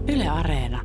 Yle Areena.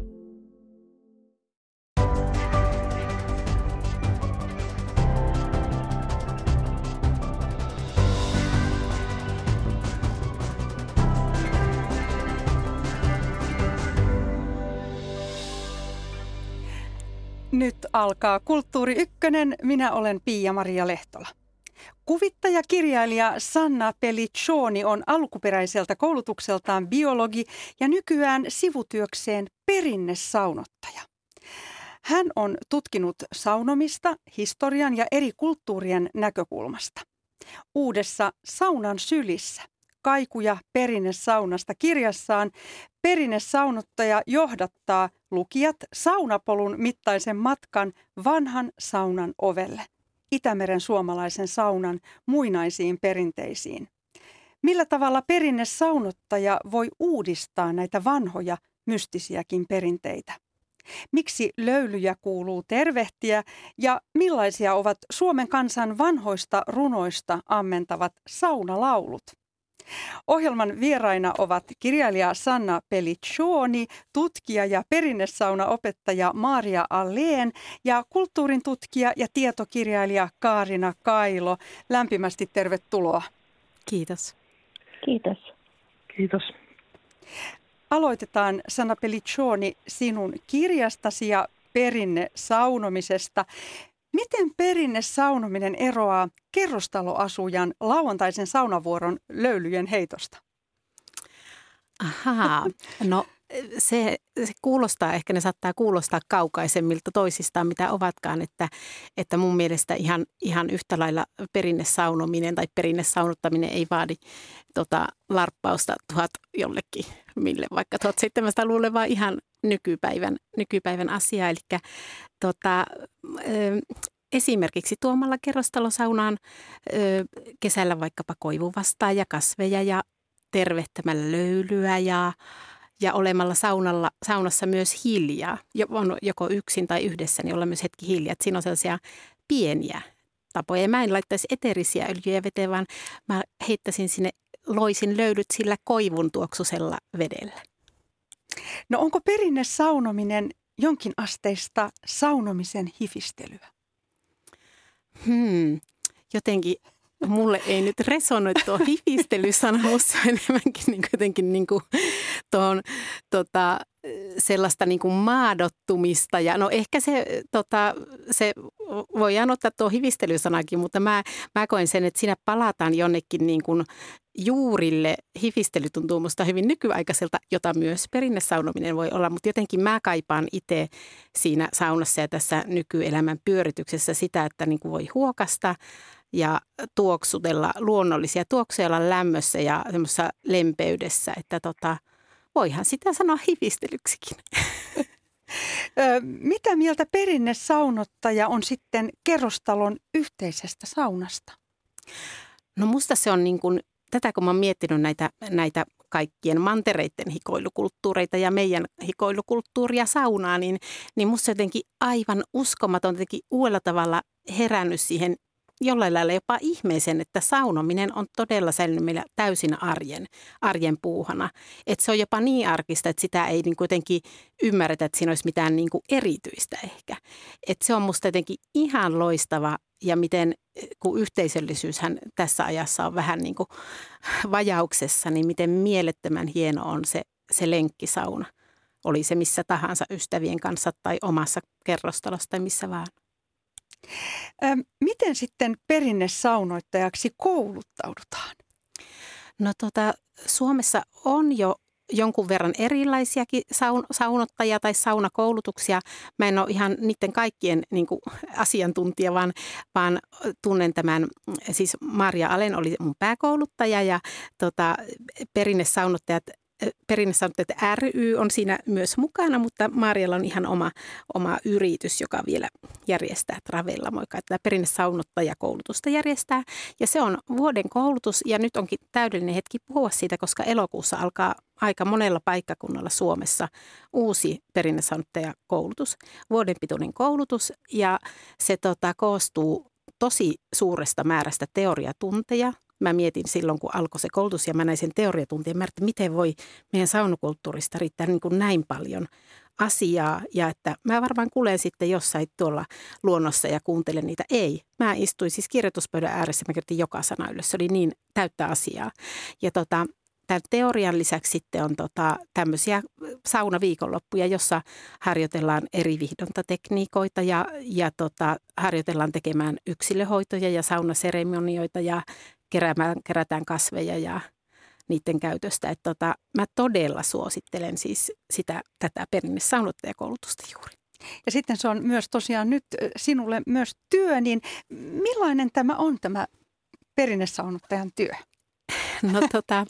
Nyt alkaa Kulttuuri Ykkönen. Minä olen Pia-Maria Lehtola. Kuvittaja-kirjailija Sanna Pelliccioni on alkuperäiseltä koulutukseltaan biologi ja nykyään sivutyökseen perinnesaunottaja. Hän on tutkinut saunomista historian ja eri kulttuurien näkökulmasta. Uudessa Saunan sylissä kaikuja perinnesaunasta -kirjassaan perinnesaunottaja johdattaa lukijat saunapolun mittaisen matkan vanhan saunan ovelle, Itämeren suomalaisen saunan muinaisiin perinteisiin. Millä tavalla perinnesaunottaja voi uudistaa näitä vanhoja mystisiäkin perinteitä? Miksi löylyjä kuuluu tervehtiä ja millaisia ovat Suomen kansan vanhoista runoista ammentavat saunalaulut? Ohjelman vieraina ovat kirjailija Sanna Pelliccioni, tutkija ja perinnesaunaopettaja Maria Alén ja kulttuurin tutkija ja tietokirjailija Kaarina Kailo. Lämpimästi tervetuloa. Kiitos. Kiitos. Kiitos. Aloitetaan, Sanna Pelliccioni, sinun kirjastasi ja perinnesaunomisesta. Miten perinnesaunominen eroaa kerrostaloasujan lauantaisen saunavuoron löylyjen heitosta? Ahaa, no se kuulostaa, ehkä ne saattaa kuulostaa kaukaisemmilta toisistaan, mitä ovatkaan, että mun mielestä ihan yhtä lailla perinnesaunominen tai perinnesaunuttaminen ei vaadi larppausta 1000 jollekin, mille vaikka 1700-luvulle, vaan ihan nykypäivän asia. Eli esimerkiksi tuomalla kerrostalosaunaan kesällä vaikkapa koivuvastaa ja kasveja ja tervehtämällä löylyä ja olemalla saunassa myös hiljaa. On joko yksin tai yhdessä, niin olla myös hetki hiljaa. Että siinä on sellaisia pieniä tapoja. Ja mä en laittaisi eteerisiä öljyjä veteen, vaan mä loisin löylyt sillä koivun tuoksusella vedellä. No onko perinnesaunominen jonkin asteista saunomisen hifistelyä? Jotenkin mulle ei nyt resonoi tuo hifistelysana, musta enemmänkin jotenkin tuohon sellaista maadottumista. Ja no ehkä se voidaan ottaa tuo hifistelysanakin, mutta mä koen sen, että siinä palataan jonnekin juurille. Hifistely tuntuu musta hyvin nykyaikaiselta, jota myös perinnesaunominen voi olla, mutta jotenkin mä kaipaan itse siinä saunassa ja tässä nykyelämän pyörityksessä sitä, että voi huokasta ja tuoksutella luonnollisia tuoksuja, olla lämmössä ja semmoisessa lempeydessä, että voihan sitä sanoa hifistelyksikin. Mitä mieltä perinnesaunottaja on sitten kerrostalon yhteisestä saunasta? No musta se on tätä kun mä oon miettinyt näitä kaikkien mantereiden hikoilukulttuureita ja meidän hikoilukulttuuria saunaa, niin musta jotenkin aivan uskomaton jotenkin uudella tavalla herännyt siihen jollain lailla jopa ihmeisen, että saunominen on todella säilynyt meillä täysin arjen puuhana. Että se on jopa niin arkista, että sitä ei jotenkin ymmärretä, että siinä olisi mitään erityistä ehkä. Että se on musta jotenkin ihan loistava ja miten, kun yhteisöllisyyshän tässä ajassa on vähän vajauksessa, niin miten mielettömän hieno on se lenkkisauna. Oli se missä tahansa ystävien kanssa tai omassa kerrostalossa tai missä vaan. Miten sitten perinnesaunoittajaksi kouluttaudutaan? No Suomessa on jo jonkun verran erilaisiakin saunottajia tai saunakoulutuksia. Mä en ole ihan niiden kaikkien asiantuntija, vaan tunnen tämän, siis Maria Alén oli mun pääkouluttaja ja perinnesaunottajat ry on siinä myös mukana, mutta Marialla on ihan oma yritys, joka vielä järjestää Travella, että tämä perinnesaunottajakoulutusta järjestää. Ja se on vuoden koulutus ja nyt onkin täydellinen hetki puhua siitä, koska elokuussa alkaa aika monella paikkakunnalla Suomessa uusi perinnesaunottajakoulutus, vuoden pituinen koulutus ja se koostuu tosi suuresta määrästä teoriatunteja mä mietin silloin, kun alkoi se koulutus ja mä näin sen teoriatuntia, että miten voi meidän saunakulttuurista riittää niin kuin näin paljon asiaa ja että mä varmaan kuulen sitten jossain tuolla luonnossa ja kuuntelen niitä. Ei, mä istuin siis kirjoituspöydän ääressä, mä kirjoitin joka sana ylös, se oli niin täyttä asiaa. Ja tämän teorian lisäksi sitten on tämmöisiä saunaviikonloppuja, jossa harjoitellaan eri vihdontatekniikoita ja harjoitellaan tekemään yksilöhoitoja ja saunaseremonioita ja kerätään kasveja ja niiden käytöstä. Että mä todella suosittelen siis tätä perinnesaunottajakoulutusta juuri. Ja sitten se on myös tosiaan nyt sinulle myös työ, niin millainen tämä on tämä perinnesaunottajan työ? No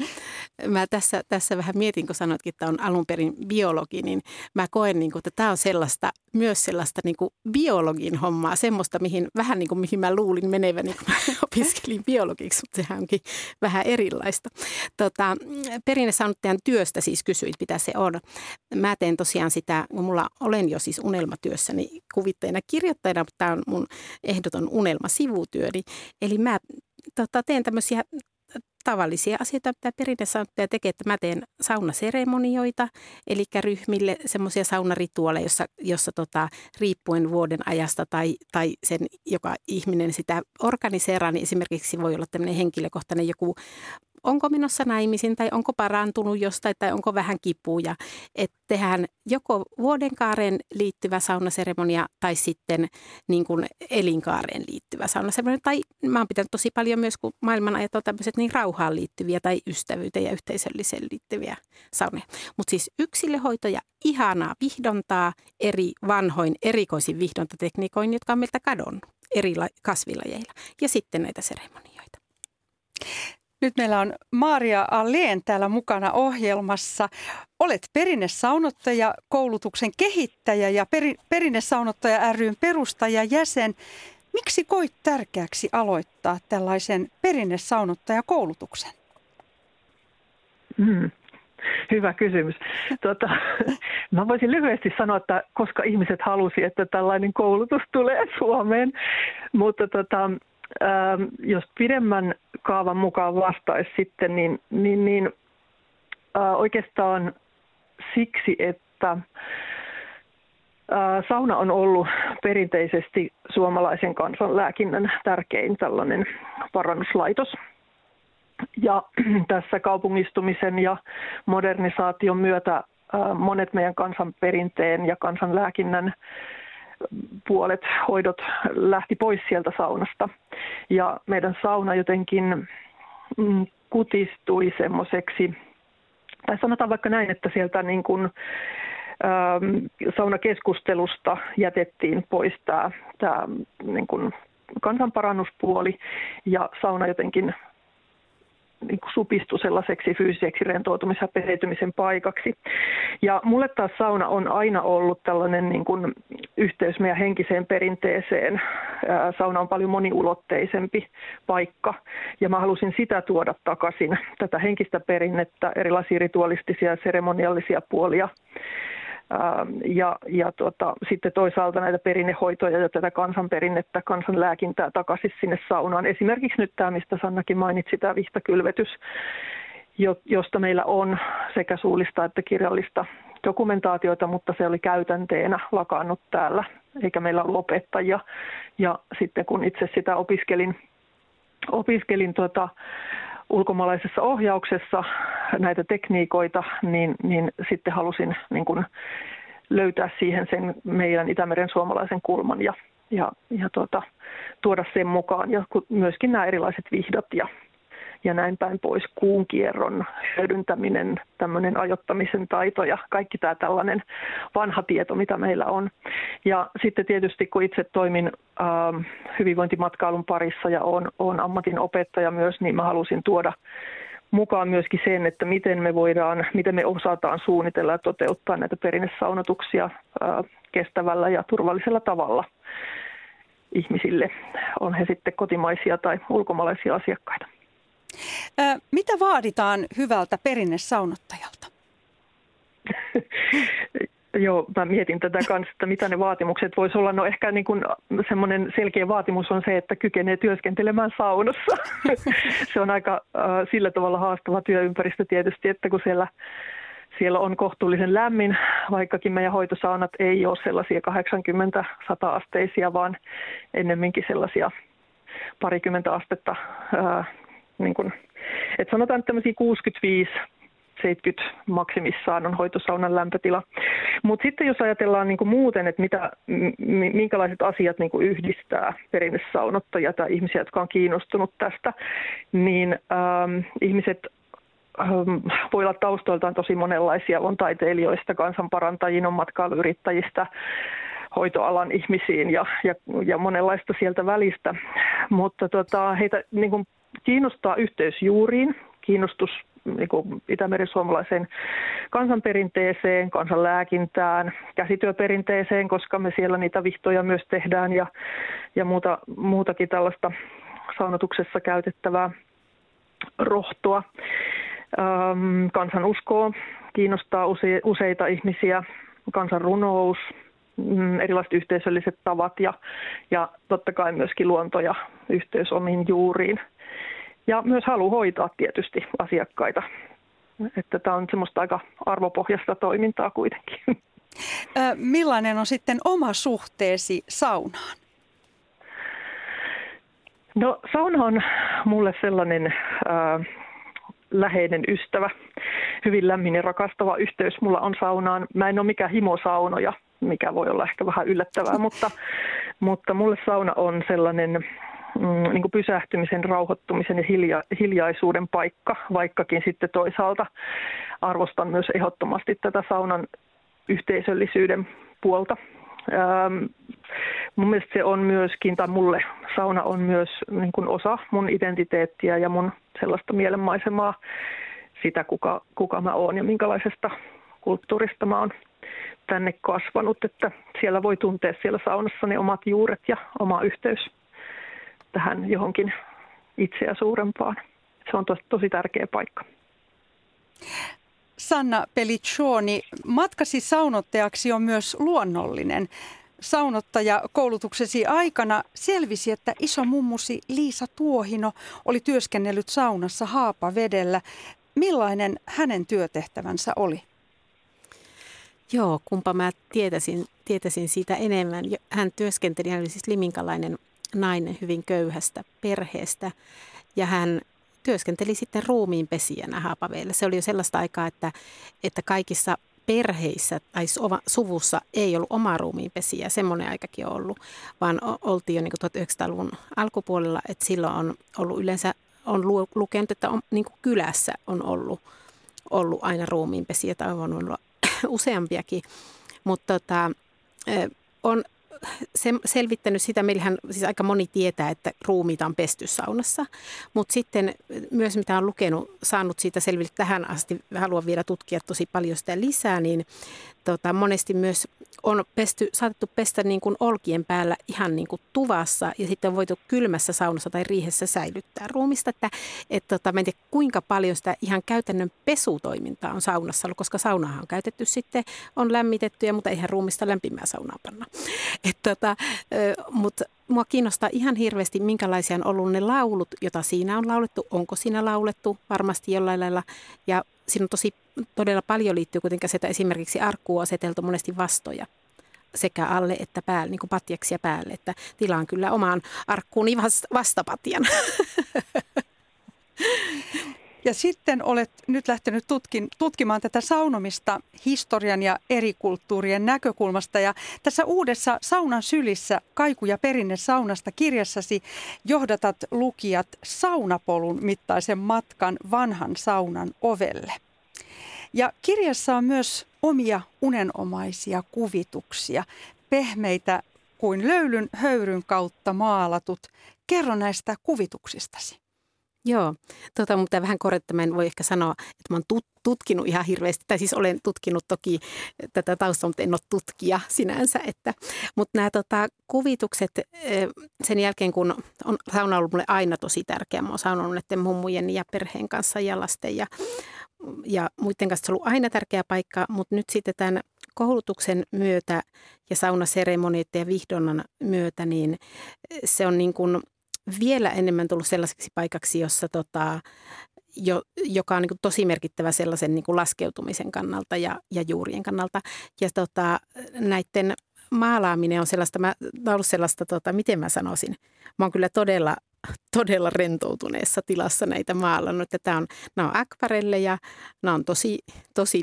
mä tässä vähän mietin, kun sanoitkin, että on alun perin biologi, niin mä koen, että tämä on myös sellaista biologin hommaa, semmoista, mihin mä luulin meneväni, kun mä opiskelin biologiksi, mutta sehän onkin vähän erilaista. Perinnesaunottajan työstä siis kysyit, mitä se on. Mä teen tosiaan sitä, kun olen jo siis unelmatyössäni kuvitteena kirjoittajana, mutta tämä on mun ehdoton unelmasivutyöni. Eli mä teen tämmöisiä tavallisia asioita, mitä perinnesaunottaja tekee, että mä teen saunaseremonioita, eli ryhmille semmoisia saunarituaaleja, jossa riippuen vuoden ajasta tai sen, joka ihminen sitä organiseeraa, niin esimerkiksi voi olla tämmöinen henkilökohtainen joku, onko menossa naimisiin tai onko parantunut jostain tai onko vähän kipuja. Että tehdään joko vuodenkaareen liittyvä saunaseremonia tai sitten niin kuin elinkaareen liittyvä saunaseremonia. Tai mä oon pitänyt tosi paljon myös, kun maailmanajat on tämmöiset niin rauhaan liittyviä tai ystävyyteen ja yhteisölliseen liittyviä sauneja. Mutta siis yksilöhoito ja ihanaa vihdontaa eri vanhoin erikoisin vihdontatekniikoin, jotka on meiltä kadonnut eri kasvilajeilla. Ja sitten näitä seremonioita. Nyt meillä on Maria Alén täällä mukana ohjelmassa. Olet perinnesaunottaja, koulutuksen kehittäjä ja perinnesaunottaja ry:n perustajajäsen. Miksi koit tärkeäksi aloittaa tällaisen perinnesaunottajakoulutuksen? Hyvä kysymys. Mä voisin lyhyesti sanoa, että koska ihmiset halusi, että tällainen koulutus tulee Suomeen, mutta jos pidemmän kaavan mukaan vastaisi sitten, niin oikeastaan siksi, että sauna on ollut perinteisesti suomalaisen kansanlääkinnän tärkein tällainen parannuslaitos. Ja tässä kaupungistumisen ja modernisaation myötä monet meidän kansanperinteen ja kansanlääkinnän puolet, hoidot lähti pois sieltä saunasta. Ja meidän sauna jotenkin kutistui semmoiseksi, tai sanotaan vaikka näin, että sieltä niin kuin, saunakeskustelusta jätettiin pois tämä niin kuin kansanparannuspuoli ja sauna jotenkin niin kuin supistui sellaiseksi fyysiseksi rentoutumisen ja pereytymisen paikaksi. Ja mulle taas sauna on aina ollut tällainen niin kuin yhteys meidän henkiseen perinteeseen. Sauna on paljon moniulotteisempi paikka ja mä halusin sitä tuoda takaisin, tätä henkistä perinnettä, erilaisia ritualistisia ja seremoniallisia puolia. Ja sitten toisaalta näitä perinnehoitoja ja tätä kansanperinnettä, kansanlääkintää takaisin sinne saunaan. Esimerkiksi nyt tämä, mistä Sannakin mainitsi, tämä vihtakylvetys, josta meillä on sekä suullista että kirjallista dokumentaatiota, mutta se oli käytänteenä lakannut täällä, eikä meillä ollut opettajia. Ja sitten kun itse sitä opiskelin ulkomaalaisessa ohjauksessa näitä tekniikoita, niin sitten halusin niin kuin löytää siihen sen meidän Itämeren suomalaisen kulman ja tuoda sen mukaan. Ja myöskin nämä erilaiset vihdot ja näin päin pois, kuun kierron hyödyntäminen, tämmöinen ajoittamisen taito ja kaikki tämä tällainen vanha tieto, mitä meillä on. Ja sitten tietysti, kun itse toimin hyvinvointimatkailun parissa ja olen ammatin opettaja myös, niin mä halusin tuoda mukaan myöskin sen, että miten me osataan suunnitella ja toteuttaa näitä perinnesaunotuksia kestävällä ja turvallisella tavalla ihmisille, on he sitten kotimaisia tai ulkomaalaisia asiakkaita. Mitä vaaditaan hyvältä perinnesaunottajalta? Joo, mä mietin tätä kanssa, että mitä ne vaatimukset voisi olla. No ehkä niin kuin semmoinen selkeä vaatimus on se, että kykenee työskentelemään saunassa. Se on aika sillä tavalla haastava työympäristö tietysti, että kun siellä on kohtuullisen lämmin, vaikkakin meidän hoitosaunat ei ole sellaisia 80-100-asteisia, vaan ennemminkin sellaisia parikymmentä astetta. Niin kuin, että sanotaan, että tämmöisiä 65-70 maksimissaan on hoitosaunan lämpötila. Mutta sitten jos ajatellaan niin kuin muuten, että minkälaiset asiat niin kuin yhdistää perinnesaunottajia tai ihmisiä, jotka on kiinnostunut tästä, niin ihmiset voi olla taustoiltaan tosi monenlaisia. On taiteilijoista, kansanparantajien, on matkailuyrittäjistä, hoitoalan ihmisiin ja monenlaista sieltä välistä. Mutta heitä niin kuin kiinnostaa yhteys juuriin, kiinnostus niin kuin Itämeren suomalaiseen kansanperinteeseen, kansanlääkintään, käsityöperinteeseen, koska me siellä niitä vihtoja myös tehdään ja muutakin tällaista saunotuksessa käytettävää rohtoa. Kansanuskoa kiinnostaa useita ihmisiä, kansanrunous, erilaiset yhteisölliset tavat ja totta kai myöskin luonto ja yhteys omiin juuriin. Ja myös halu hoitaa tietysti asiakkaita. Että tämä on semmoista aika arvopohjaista toimintaa kuitenkin. Millainen on sitten oma suhteesi saunaan? No sauna on mulle sellainen läheinen ystävä, hyvin lämmin ja rakastava yhteys mulla on saunaan. Mä en ole mikään himosaunoja, mikä voi olla ehkä vähän yllättävää, mutta mulle sauna on sellainen niin kuin pysähtymisen, rauhoittumisen ja hiljaisuuden paikka, vaikkakin sitten toisaalta arvostan myös ehdottomasti tätä saunan yhteisöllisyyden puolta. Mun mielestä se on myöskin, tai mulle sauna on myös niin kuin osa mun identiteettiä ja mun sellaista mielenmaisemaa, sitä kuka mä oon ja minkälaisesta kulttuurista mä oon tänne kasvanut, että siellä voi tuntea siellä saunassa ne omat juuret ja oma yhteys tähän johonkin itseä suurempaan. Se on tosi tärkeä paikka. Sanna Pelliccioni, matkasi saunottajaksi on myös luonnollinen. Saunottajakoulutuksesi aikana selvisi, että isomummusi Liisa Tuohino oli työskennellyt saunassa Haapavedellä. Millainen hänen työtehtävänsä oli? Joo, kumpa mä tietäisin siitä enemmän. Hän työskenteli, hän oli siis liminkalainen nainen hyvin köyhästä perheestä ja hän työskenteli sitten ruumiinpesijänä Haapavedellä. Se oli jo sellaista aikaa, että kaikissa perheissä tai suvussa ei ollut omaa ruumiinpesijää, semmoinen aikakin on ollut, vaan oltiin jo niin kuin 1900-luvun alkupuolella, että silloin on ollut yleensä, on lukenut, että on, niin kuin kylässä on ollut aina ruumiinpesijä tai on ollut useampiakin, mutta on selvittänyt sitä, meillähän siis aika moni tietää, että ruumiita on pesty saunassa, mutta sitten myös mitä on lukenut, saanut siitä selville tähän asti, haluan vielä tutkia tosi paljon sitä lisää, niin monesti myös on saatettu pestä niin kuin olkien päällä ihan niin kuin tuvassa ja sitten on voitu kylmässä saunassa tai riihessä säilyttää ruumista, että mä en tiedä kuinka paljon sitä ihan käytännön pesutoimintaa on saunassa ollut, koska saunahan on käytetty sitten, on lämmitetty, mutta eihän ruumista lämpimää saunaa panna. Mutta mua kiinnostaa ihan hirveästi, minkälaisia on ollut ne laulut, joita siinä on laulettu, onko siinä laulettu varmasti jollain lailla ja siinä on todella paljon liittyy kuitenkin se, että esimerkiksi arkkuun on aseteltu monesti vastoja sekä alle että päälle, niin kuin patjaksia päälle, että tilaan kyllä omaan arkkuuni vastapatjan. Ja sitten olet nyt lähtenyt tutkimaan tätä saunomista historian ja eri kulttuurien näkökulmasta. Ja tässä uudessa Saunan sylissä kaiku- ja perinne saunasta -kirjassasi johdatat lukijat saunapolun mittaisen matkan vanhan saunan ovelle. Ja kirjassa on myös omia unenomaisia kuvituksia, pehmeitä kuin löylyn höyryn kautta maalatut. Kerro näistä kuvituksistasi. Joo, mutta vähän korjata, mä en voi ehkä sanoa, että mä oon tutkinut ihan hirveästi, tai siis olen tutkinut toki tätä taustaa, mutta en ole tutkija sinänsä, mutta nämä kuvitukset sen jälkeen, kun sauna on ollut mulle aina tosi tärkeä, mä oon saunannut näiden mummujen ja perheen kanssa ja lasten ja muiden kanssa se on ollut aina tärkeä paikka, mutta nyt sitten tämän koulutuksen myötä ja saunaseremonioiden ja vihdonan myötä, niin se on niin kuin vielä enemmän tullut sellaiseksi paikaksi, jossa joka on niin kuin tosi merkittävä sellaisen niin kuin laskeutumisen kannalta ja juurien kannalta. Ja näiden maalaaminen on sellaista, mä ollut sellaista, miten mä sanoisin, mä oon kyllä todella rentoutuneessa tilassa näitä maalannut. Nämä on akvarelleja, nämä on tosi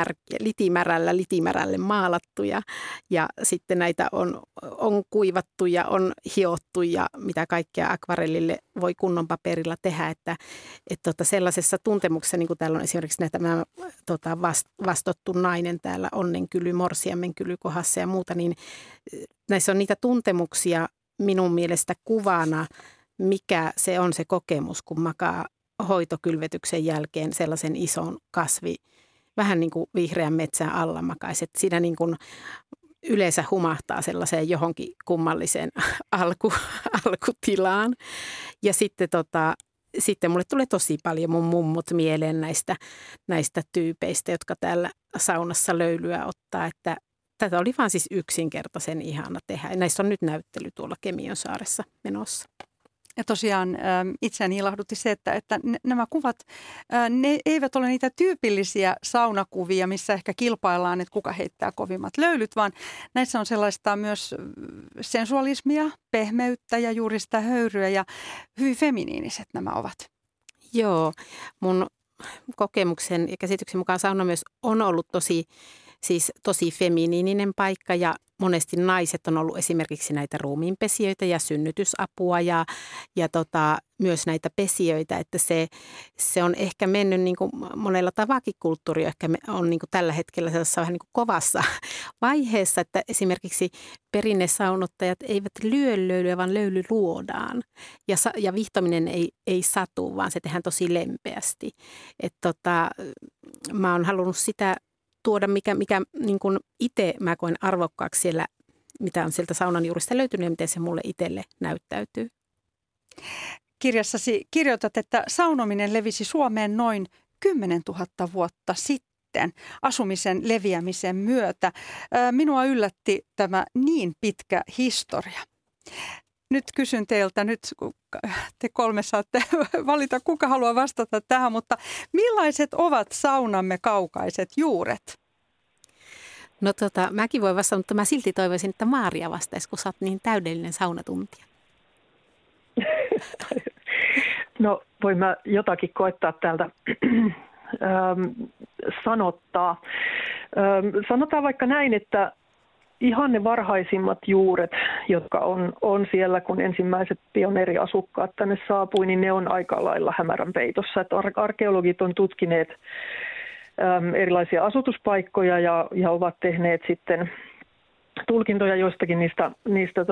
litimärälle maalattuja ja sitten näitä on kuivattu ja on hiottu ja mitä kaikkea akvarellille voi kunnon paperilla tehdä, että sellaisessa tuntemuksessa, niin kuin täällä on esimerkiksi näitä vastottu nainen täällä onnenkyly, morsiamenkyly kohdassa ja muuta, niin näissä on niitä tuntemuksia minun mielestä kuvana, mikä se on se kokemus, kun makaa hoitokylvetyksen jälkeen sellaisen ison kasvi, vähän niin kuin vihreän metsän alla makaisi. Siinä niin kuin yleensä humahtaa sellaiseen johonkin kummalliseen alkutilaan. Ja sitten mulle tulee tosi paljon mun mummut mieleen näistä tyypeistä, jotka täällä saunassa löylyä ottaa, että tätä oli vaan siis yksinkertaisen ihana tehdä. Näissä on nyt näyttely tuolla Kemionsaaressa menossa. Ja tosiaan itseäni ilahdutti se, että nämä kuvat, ne eivät ole niitä tyypillisiä saunakuvia, missä ehkä kilpaillaan, että kuka heittää kovimmat löylyt, vaan näissä on sellaista myös sensualismia, pehmeyttä ja juuri sitä höyryä ja hyvin feminiiniset nämä ovat. Joo, mun kokemuksen ja käsityksen mukaan sauna myös on ollut tosi feminiininen paikka ja monesti naiset on ollut esimerkiksi näitä ruumiinpesijöitä ja synnytysapua ja myös näitä pesijöitä, että se on ehkä mennyt niin kuin monella tavakin kulttuuri ehkä on niin kuin tällä hetkellä sellaisessa vähän niin kuin kovassa vaiheessa, että esimerkiksi perinnesaunottajat eivät lyö löylyä, vaan löyly luodaan ja vihtominen ei satu, vaan se tehdään tosi lempeästi. Että mä oon halunnut sitä tuoda, mikä niin kuin itse mä koen arvokkaaksi siellä, mitä on sieltä saunan juurista löytynyt ja miten se mulle itselle näyttäytyy. Kirjassasi kirjoitat, että saunominen levisi Suomeen noin 10 000 vuotta sitten asumisen leviämisen myötä. Minua yllätti tämä niin pitkä historia. Nyt kysyn teiltä, nyt te kolme saatte valita, kuka haluaa vastata tähän, mutta millaiset ovat saunamme kaukaiset juuret? No mäkin voin vastata, mutta mä silti toivoisin, että Maaria vastaisi, kun sä oot niin täydellinen saunatuntija. No voin mä jotakin koettaa täältä sanottaa. Sanotaan vaikka näin, että ihan ne varhaisimmat juuret, jotka on siellä, kun ensimmäiset pioneeriasukkaat tänne saapui, niin ne on aika lailla hämärän peitossa. Että arkeologit on tutkineet erilaisia asutuspaikkoja ja ovat tehneet sitten tulkintoja joistakin niistä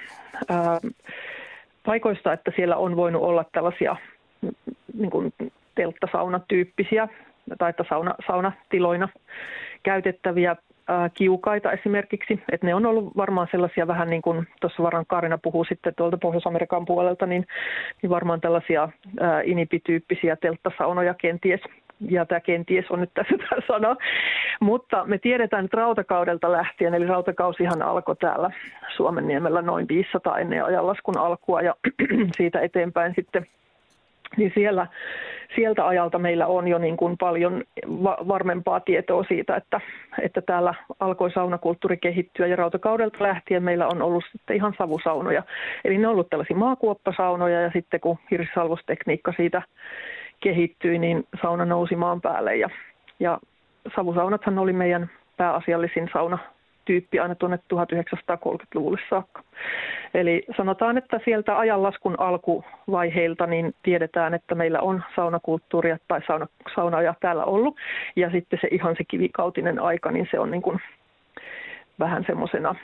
paikoista, että siellä on voinut olla tällaisia niin kuin telttasaunatyyppisiä tai saunatiloina käytettäviä kiukaita esimerkiksi, että ne on ollut varmaan sellaisia vähän niin kuin tuossa varmaan Kaarina puhuu sitten tuolta Pohjois-Amerikan puolelta, niin varmaan tällaisia inipityyppisiä telttasaunoja kenties, ja tämä kenties on nyt tässä tämä sana, mutta me tiedetään, että rautakaudelta lähtien, eli rautakausihan alkoi täällä Suomenniemellä noin 500 ennen ajanlaskun alkua ja siitä eteenpäin sitten, niin sieltä ajalta meillä on jo niin kuin paljon varmempaa tietoa siitä, että täällä alkoi saunakulttuuri kehittyä ja rautakaudelta lähtien meillä on ollut sitten ihan savusaunoja. Eli ne on ollut tällaisia maakuoppasaunoja ja sitten kun hirsisalvostekniikka siitä kehittyi, niin sauna nousi maan päälle ja savusaunathan oli meidän pääasiallisin saunatyyppi aina tuonne 1930-luvulle saakka. Eli sanotaan, että sieltä ajanlaskun alkuvaiheilta niin tiedetään, että meillä on saunakulttuuria tai saunaja täällä ollut. Ja sitten se kivikautinen aika, niin se on niin kuin vähän semmoisena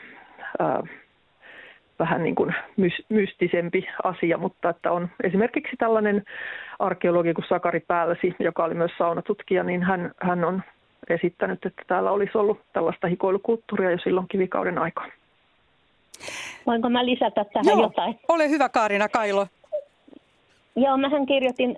vähän niin kuin mystisempi asia, mutta että on esimerkiksi tällainen arkeologi kuin Sakari Pälsi, joka oli myös saunatutkija, niin hän on esittänyt, että täällä olisi ollut tällaista hikoilukulttuuria jo silloin kivikauden aikaan. Voinko mä lisätä tähän jotain? Ole hyvä Kaarina Kailo. Joo, mähän kirjoitin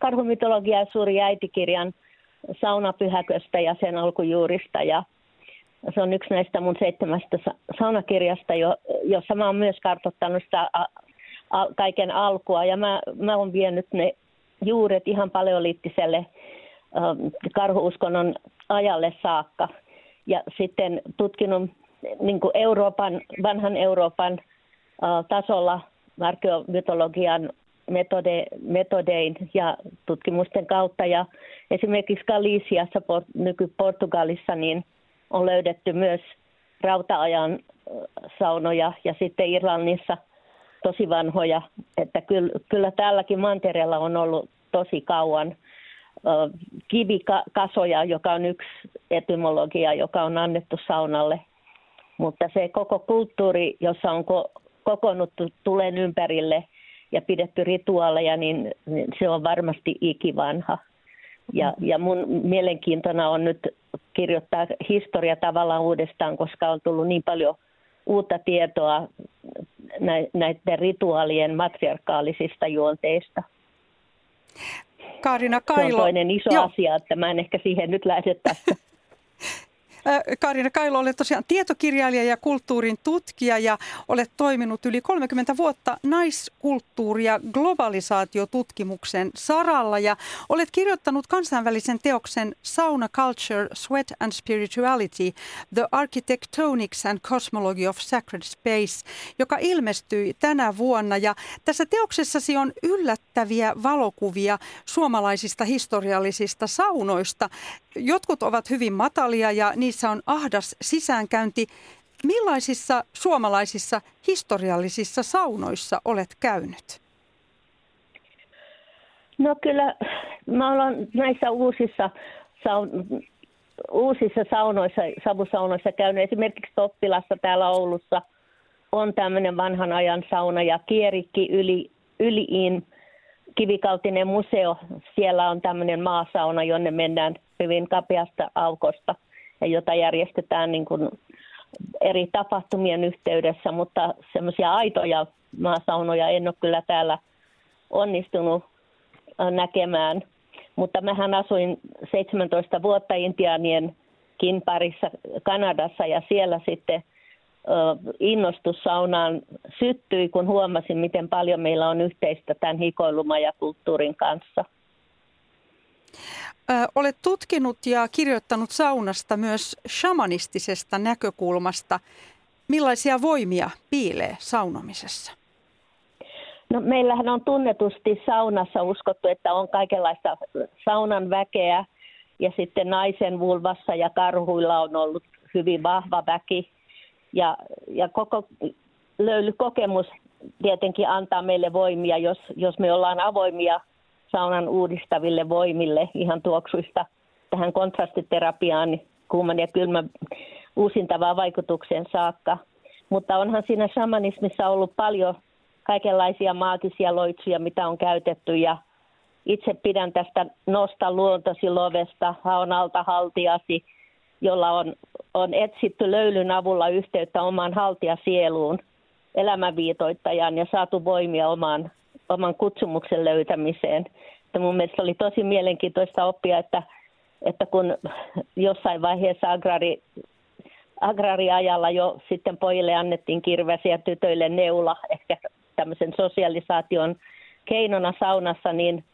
karhumytologiaa suuri äitikirjan saunapyhäköstä ja sen alkujuurista. Ja Se on yksi näistä mun 7 saunakirjasta, jossa mä oon myös kartoittanut sitä kaiken alkua. Ja mä oon vienyt ne juuret ihan paleoliittiselle karhuuskonnon ajalle saakka. Ja sitten tutkinut niin kuin vanhan Euroopan tasolla arkeomytologian metodein ja tutkimusten kautta. Ja esimerkiksi Galiciassa, nyky-Portugalissa, niin on löydetty myös rauta-ajan saunoja ja sitten Irlannissa tosi vanhoja. Että kyllä täälläkin mantereella on ollut tosi kauan kivikasoja, joka on yksi etymologia, joka on annettu saunalle. Mutta se koko kulttuuri, jossa on kokoonnuttu tulen ympärille ja pidetty rituaaleja, niin se on varmasti ikivanha. Ja mun mielenkiintona on nyt kirjoittaa historia tavallaan uudestaan, koska on tullut niin paljon uutta tietoa näiden rituaalien matriarkaalisista juonteista. Kaarina Kailo. Se on toinen iso asia, että mä en ehkä siihen nyt lähde tässä. Kaarina Kailo, olet tosiaan tietokirjailija ja kulttuurin tutkija ja olet toiminut yli 30 vuotta naiskulttuuri- ja globalisaatiotutkimuksen saralla ja olet kirjoittanut kansainvälisen teoksen Sauna Culture, Sweat and Spirituality, The Architectonics and Cosmology of Sacred Space, joka ilmestyi tänä vuonna. Ja tässä teoksessasi on yllättäviä valokuvia suomalaisista historiallisista saunoista. Jotkut ovat hyvin matalia ja niissä on ahdas sisäänkäynti. Millaisissa suomalaisissa historiallisissa saunoissa olet käynyt? No kyllä, mä olen näissä uusissa saunoissa, savusaunoissa käynyt. Esimerkiksi Toppilassa täällä Oulussa on tämmöinen vanhan ajan sauna ja Kierikki Yliin kivikautinen museo. Siellä on tämmöinen maasauna, jonne mennään hyvin kapeasta aukosta ja jota järjestetään niin kuin eri tapahtumien yhteydessä, mutta semmoisia aitoja maasaunoja en ole kyllä täällä onnistunut näkemään. Mutta mähän asuin 17 vuotta intiaanienkin parissa Kanadassa ja siellä sitten innostus saunaan syttyi, kun huomasin, miten paljon meillä on yhteistä tämän hikoilumajakulttuurin kanssa. Olet tutkinut ja kirjoittanut saunasta myös shamanistisesta näkökulmasta. Millaisia voimia piilee saunomisessa? No, meillähän on tunnetusti saunassa uskottu, että on kaikenlaista saunan väkeä ja sitten naisen vulvassa ja karhuilla on ollut hyvin vahva väki. Ja koko löylykokemus tietenkin antaa meille voimia, jos me ollaan avoimia saunan uudistaville voimille ihan tuoksuista tähän kontrastiterapiaan, kuuman ja kylmän uusintavaan vaikutukseen saakka. Mutta onhan siinä shamanismissa ollut paljon kaikenlaisia maagisia loitsuja, mitä on käytetty. Ja itse pidän tästä nosta luontosi lovesta, haon alta haltiasi, jolla on etsitty löylyn avulla yhteyttä omaan haltijasieluun, elämänviitoittajaan ja saatu voimia oman kutsumuksen löytämiseen. Että mun mielestä oli tosi mielenkiintoista oppia, että kun jossain vaiheessa agrariajalla jo sitten pojille annettiin kirväsiä, tytöille neula, ehkä tämmöisen sosialisaation keinona saunassa, niin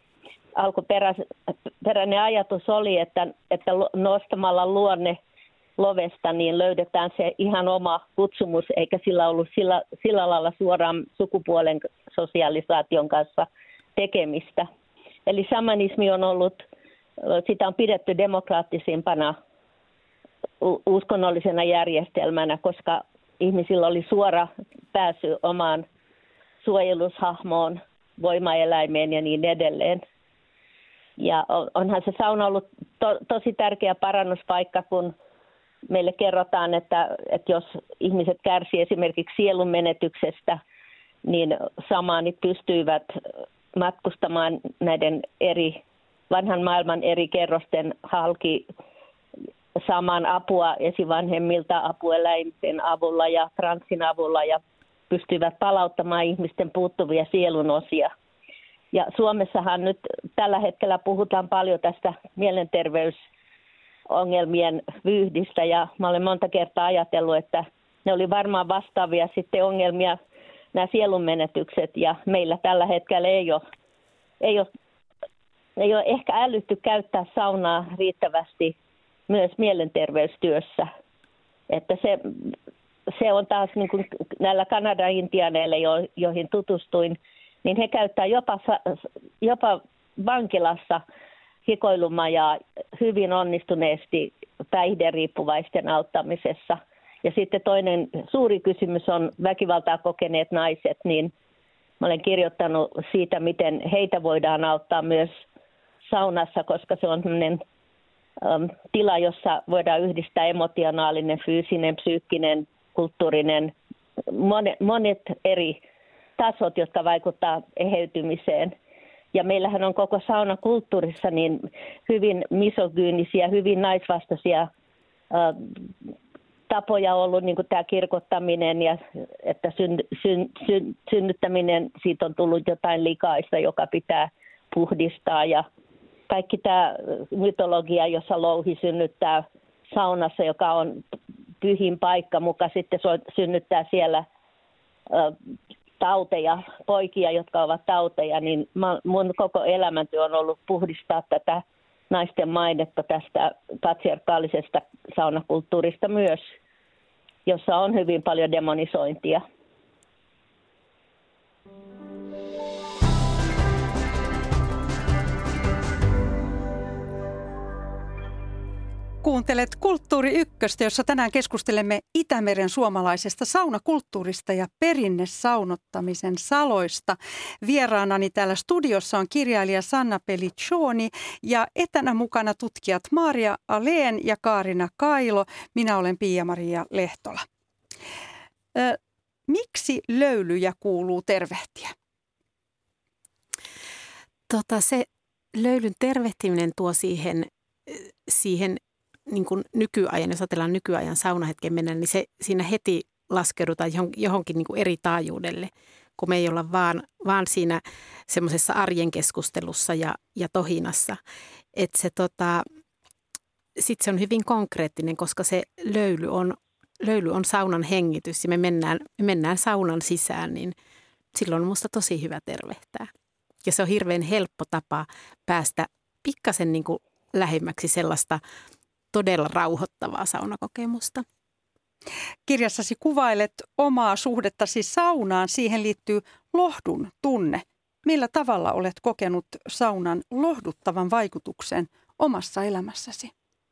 alkuperäinen ajatus oli, että nostamalla luonne lovesta niin löydetään se ihan oma kutsumus, eikä sillä ollut sillä lailla suoraan sukupuolen sosialisaation kanssa tekemistä. Eli shamanismi on ollut, sitä on pidetty demokraattisimpana uskonnollisena järjestelmänä, koska ihmisillä oli suora pääsy omaan suojelushahmoon, voimaeläimeen ja niin edelleen. Ja onhan se sauna ollut tosi tärkeä parannuspaikka, kun meille kerrotaan, että jos ihmiset kärsivät esimerkiksi sielun menetyksestä, niin samaanit pystyivät matkustamaan näiden vanhan maailman eri kerrosten halki saamaan apua esivanhemmilta apueläinten avulla ja transsin avulla ja pystyivät palauttamaan ihmisten puuttuvia sielun osia. Ja Suomessahan nyt tällä hetkellä puhutaan paljon tästä ongelmien vyyhdistä ja mä olen monta kertaa ajatellut, että ne oli varmaan vastaavia sitten ongelmia, nämä sielunmenetykset, ja meillä tällä hetkellä ei ole ehkä älytty käyttää saunaa riittävästi myös mielenterveystyössä. Että se on taas niin kuin näillä Kanadan intiaaneilla, joihin tutustuin, niin he käyttää jopa vankilassa hikoilumajaa hyvin onnistuneesti päihderiippuvaisten auttamisessa. Ja sitten toinen suuri kysymys on väkivaltaa kokeneet naiset, niin mä olen kirjoittanut siitä, miten heitä voidaan auttaa myös saunassa, koska se on sellainen tila, jossa voidaan yhdistää emotionaalinen, fyysinen, psyykkinen, kulttuurinen, monet eri tasot, jotka vaikuttavat eheytymiseen. Ja meillähän on koko saunakulttuurissa niin hyvin misogyynisiä, hyvin naisvastaisia tapoja ollut, niin kuin tämä kirkottaminen ja että synnyttäminen, siitä on tullut jotain likaista, joka pitää puhdistaa. Ja kaikki tämä mytologia, jossa louhi synnyttää saunassa, joka on pyhin paikka, muka sitten synnyttää siellä tauteja, poikia, jotka ovat tauteja, niin mun koko elämäntyö on ollut puhdistaa tätä naisten mainetta tästä patriarkaalisesta saunakulttuurista myös, jossa on hyvin paljon demonisointia. Kuuntelet Kulttuuri Ykköstä, jossa tänään keskustelemme Itämeren suomalaisesta saunakulttuurista ja perinnesaunottamisen saloista. Vieraanani täällä studiossa on kirjailija Sanna Pelliccioni ja etänä mukana tutkijat Maria Aleen ja Kaarina Kailo. Minä olen Pia-Maria Lehtola. Miksi löylyjä kuuluu tervehtiä? Se löylyn tervehtiminen tuo siihen niin kuin nykyajan, jos ajatellaan nykyajan saunahetken mennä, niin siinä heti laskeudutaan johonkin niin kuin eri taajuudelle, kun me ei olla vaan siinä semmoisessa arjen keskustelussa ja tohinassa. Että sitten se on hyvin konkreettinen, koska se löyly on saunan hengitys ja me mennään saunan sisään, niin silloin on musta tosi hyvä tervehtää. Ja se on hirveän helppo tapa päästä pikkasen niin kuin lähemmäksi sellaista todella rauhoittavaa saunakokemusta. Kirjassasi kuvailet omaa suhdettasi saunaan. Siihen liittyy lohdun tunne. Millä tavalla olet kokenut saunan lohduttavan vaikutuksen omassa elämässäsi?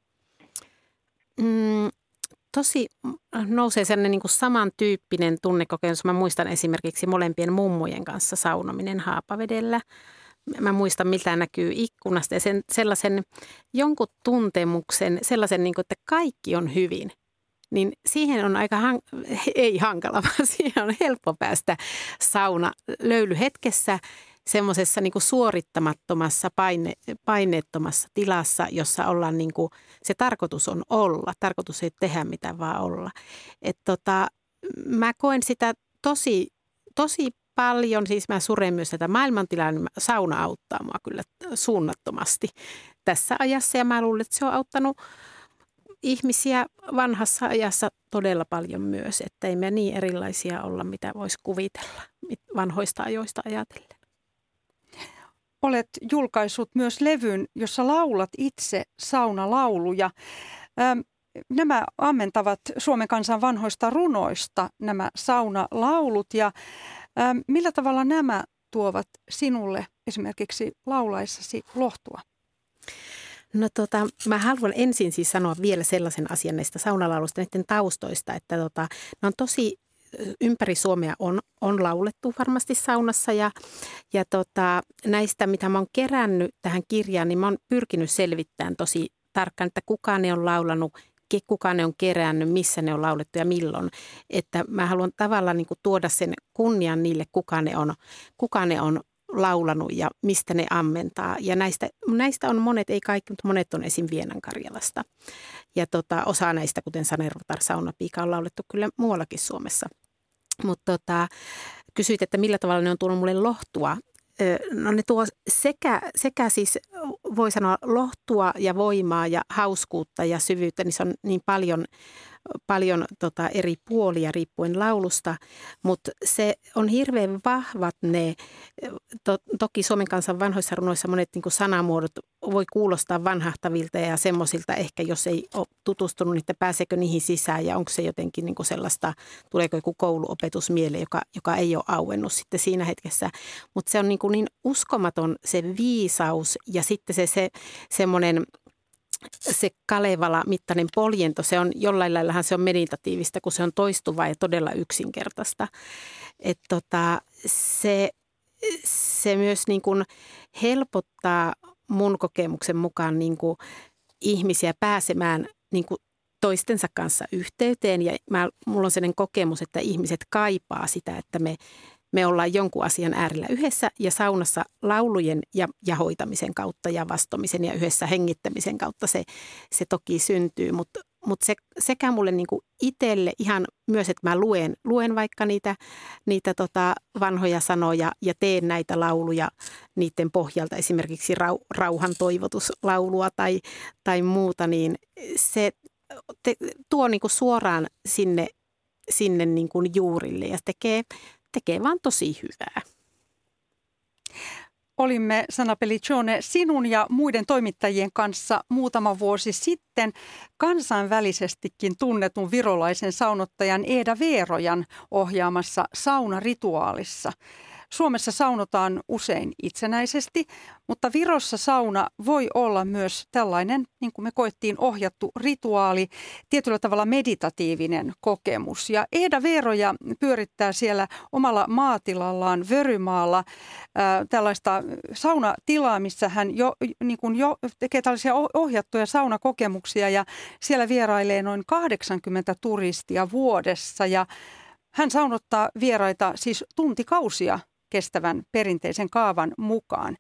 Tosi nousee sellainen niin kuin samantyyppinen tunnekokemus. Mä muistan esimerkiksi molempien mummojen kanssa saunominen Haapavedellä. Mä muistan, miltä näkyy ikkunasta ja sellaisen jonkun tuntemuksen, sellaisen, niin kuin, että kaikki on hyvin. Niin siihen on aika, ei hankala, vaan siihen on helppo päästä saunalöylyhetkessä semmoisessa niin kuin suorittamattomassa, paineettomassa tilassa, jossa ollaan niin kuin, se tarkoitus on olla. Tarkoitus ei tehdä mitään, vaan olla. Mä koen sitä tosi paljon, siis mä suren myös tätä maailmantilaa, niin sauna auttaa mua kyllä suunnattomasti tässä ajassa. Ja mä luulen, että se on auttanut ihmisiä vanhassa ajassa todella paljon myös, että ei me niin erilaisia olla, mitä voisi kuvitella vanhoista ajoista ajatellen. Olet julkaissut myös levyn, jossa laulat itse saunalauluja. Nämä ammentavat Suomen kansan vanhoista runoista, nämä saunalaulut. Ja millä tavalla nämä tuovat sinulle esimerkiksi laulaessasi lohtua? No mä haluan ensin siis sanoa vielä sellaisen asian näistä saunalauluista, näiden taustoista, että ne on tosi ympäri Suomea on laulettu varmasti saunassa ja näistä, mitä mä oon kerännyt tähän kirjaan, niin mä oon pyrkinyt selvittämään tosi tarkkaan, että kuka ne on laulanut, kuka ne on kerännyt, missä ne on laulettu ja milloin. Että mä haluan tavallaan niin kuin tuoda sen kunnian niille, kuka ne on laulanut ja mistä ne ammentaa. Ja näistä on monet, ei kaikki, mutta monet on esim. Vienankarjalasta. Ja osa näistä, kuten Sanervatar Saunapiika, on laulettu kyllä muuallakin Suomessa. Mutta kysyit, että millä tavalla ne on tuonut mulle lohtua. No ne tuo sekä siis voi sanoa lohtua ja voimaa ja hauskuutta ja syvyyttä, niin se on niin paljon eri puolia riippuen laulusta, mutta se on hirveän vahvat ne, toki Suomen kansan vanhoissa runoissa monet niin kuin sanamuodot voi kuulostaa vanhahtavilta ja semmoisilta ehkä, jos ei ole tutustunut, niin että pääseekö niihin sisään ja onko se jotenkin niin kuin sellaista, tuleeko joku kouluopetus mieleen, joka ei ole auennut sitten siinä hetkessä, mutta se on niin uskomaton se viisaus ja sitten se semmoinen se Kalevala-mittainen poljento, se on jollain laillahan se on meditatiivista, kun se on toistuvaa ja todella yksinkertaista. Se myös niin kuin helpottaa mun kokemuksen mukaan niin kuin ihmisiä pääsemään niin kuin toistensa kanssa yhteyteen ja mulla on sellainen kokemus, että ihmiset kaipaa sitä, että me ollaan jonkun asian äärellä yhdessä ja saunassa laulujen ja hoitamisen kautta ja vastomisen ja yhdessä hengittämisen kautta se toki syntyy, mutta se sekä mulle niinku itselle ihan myös, että mä luen vaikka niitä vanhoja sanoja ja teen näitä lauluja niiden pohjalta, esimerkiksi rauhan toivotuslaulua tai muuta, niin se tuo niinku suoraan sinne niinku juurille ja tekee vaan tosi hyvää. Olimme, Sanna Pelliccione, sinun ja muiden toimittajien kanssa muutama vuosi sitten kansainvälisestikin tunnetun virolaisen saunottajan Eeda Veerojan ohjaamassa saunarituaalissa. Suomessa saunotaan usein itsenäisesti, mutta Virossa sauna voi olla myös tällainen, niin kuin me koettiin, ohjattu rituaali, tietyllä tavalla meditatiivinen kokemus. Ja Eeda Veeroja pyörittää siellä omalla maatilallaan Vörymaalla tällaista saunatilaa, missä hän jo tekee tällaisia ohjattuja saunakokemuksia ja siellä vierailee noin 80 turistia vuodessa ja hän saunottaa vieraita siis tuntikausia kestävän perinteisen kaavan mukaan.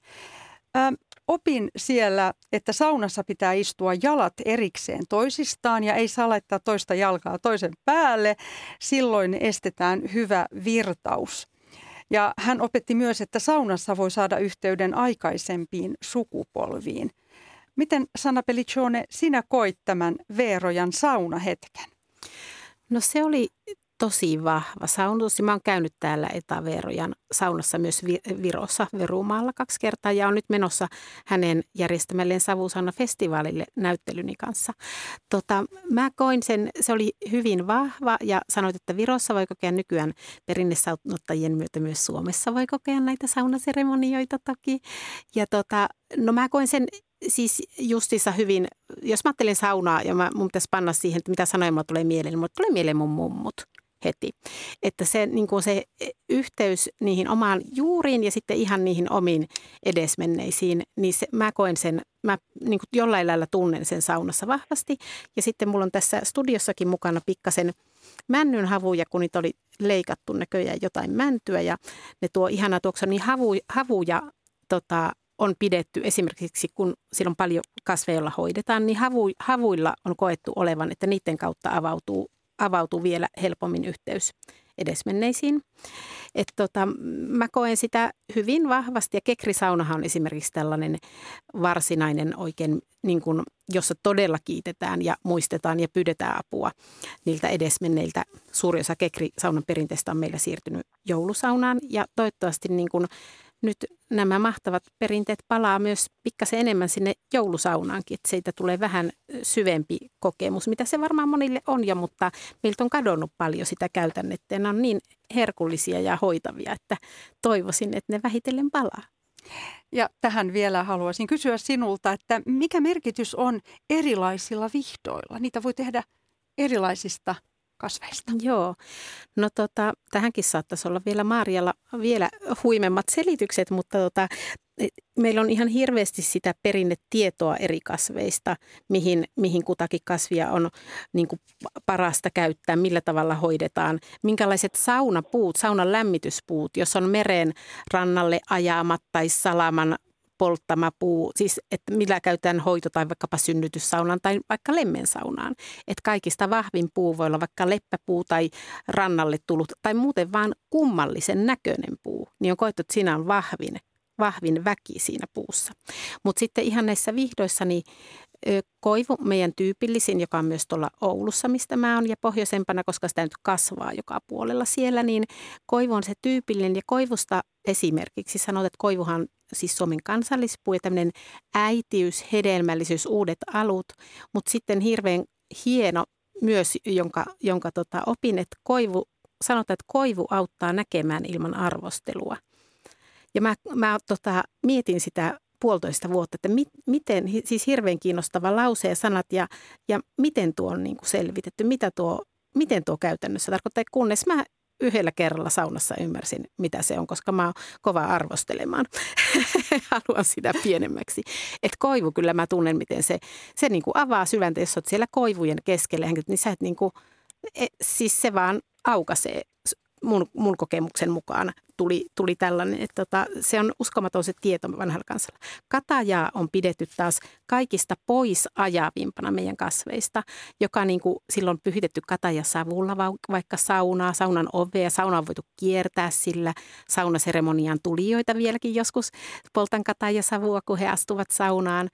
Opin siellä, että saunassa pitää istua jalat erikseen toisistaan ja ei saa laittaa toista jalkaa toisen päälle. Silloin estetään hyvä virtaus. Ja hän opetti myös, että saunassa voi saada yhteyden aikaisempiin sukupolviin. Miten, Sanna Pelliccione, sinä koit tämän Veerojan saunahetken? No se oli tosi vahva saunotus. Mä oon käynyt täällä Eeta Veerojan saunassa myös Virossa Vörumaalla 2 kertaa ja on nyt menossa hänen järjestämälleen Savusauna-festivaalille näyttelyni kanssa. Mä koin sen, se oli hyvin vahva ja sanoit, että Virossa voi kokea nykyään perinnesaunottajien myötä myös Suomessa voi kokea näitä saunaseremonioita toki. Ja no mä koin sen siis justiinsa hyvin, jos mä ajattelen saunaa ja mun pitäisi panna siihen, että mitä sanoja mulla tulee mieleen, niin mulla tulee mieleen mun mummut heti. Että se, niin kuin se yhteys niihin omaan juuriin ja sitten ihan niihin omiin edesmenneisiin, niin mä koen sen, mä niin kuin jollain lailla tunnen sen saunassa vahvasti. Ja sitten mulla on tässä studiossakin mukana pikkasen männynhavuja, kun niitä oli leikattu näköjään jotain mäntyä ja ne tuo ihanaa tuoksa, niin havuja on pidetty esimerkiksi, kun siellä on paljon kasveja, joilla hoidetaan, niin havuilla on koettu olevan, että niiden kautta avautuu vielä helpommin yhteys edesmenneisiin. Mä koen sitä hyvin vahvasti ja kekrisaunahan on esimerkiksi tällainen varsinainen oikein, niin kuin, jossa todella kiitetään ja muistetaan ja pyydetään apua niiltä edesmenneiltä. Suuri osa kekrisaunan perinteestä on meillä siirtynyt joulusaunaan ja toivottavasti niin kuin nyt nämä mahtavat perinteet palaa myös pikkasen enemmän sinne joulusaunaankin, että siitä tulee vähän syvempi kokemus, mitä se varmaan monille on jo, mutta meiltä on kadonnut paljon sitä käytännettä ja ne on niin herkullisia ja hoitavia, että toivoisin, että ne vähitellen palaa. Ja tähän vielä haluaisin kysyä sinulta, että mikä merkitys on erilaisilla vihdoilla? Niitä voi tehdä erilaisista kasveista. Joo, no tähänkin saattaisi olla vielä Marjalla vielä huimemmat selitykset, mutta meillä on ihan hirveästi sitä perinnetietoa eri kasveista, mihin kutakin kasvia on niin kuin parasta käyttää, millä tavalla hoidetaan, minkälaiset saunapuut, saunan lämmityspuut, jos on meren rannalle ajamat tai salaman polttama puu, siis että millä käytetään hoito- tai vaikkapa synnytyssaunaan tai vaikka lemmensaunaan. Että kaikista vahvin puu voi olla vaikka leppäpuu tai rannalle tullut tai muuten vaan kummallisen näköinen puu. Niin on koettu, että siinä on vahvin vahvin väki siinä puussa. Mutta sitten ihan näissä vihdoissa, niin koivu meidän tyypillisin, joka on myös tuolla Oulussa, mistä mä oon, ja pohjoisempana, koska sitä nyt kasvaa joka puolella siellä, niin koivu on se tyypillinen. Ja koivusta esimerkiksi sanotaan, että koivuhan on siis Suomen kansallispuu ja tämmöinen äitiys, hedelmällisyys, uudet alut, mutta sitten hirveän hieno myös, jonka opin, että sanotaan, että koivu auttaa näkemään ilman arvostelua. Ja mä mietin sitä 1,5 vuotta, että miten, siis hirveän kiinnostava lause ja sanat ja miten tuo on niin kuin selvitetty, miten tuo käytännössä tarkoittaa, kunnes mä yhdellä kerralla saunassa ymmärsin, mitä se on, koska mä oon kova arvostelemaan. Haluan sitä pienemmäksi. Että koivu kyllä mä tunnen, miten se niin kuin avaa sydäntä, jos olet siellä koivujen keskellä, niin sä et niin kuin, siis se vaan aukaisee. Mun kokemuksen mukaan tuli tällainen, että se on uskomaton se tieto vanhalla kansalla. Katajaa on pidetty taas kaikista pois ajavimpana meidän kasveista, joka niin kuin silloin pyhitetty katajasavulla vaikka saunan ovea. Sauna on voitu kiertää sillä. Saunaseremoniaan tulijoita vieläkin joskus poltan katajasavua, kun he astuvat saunaan.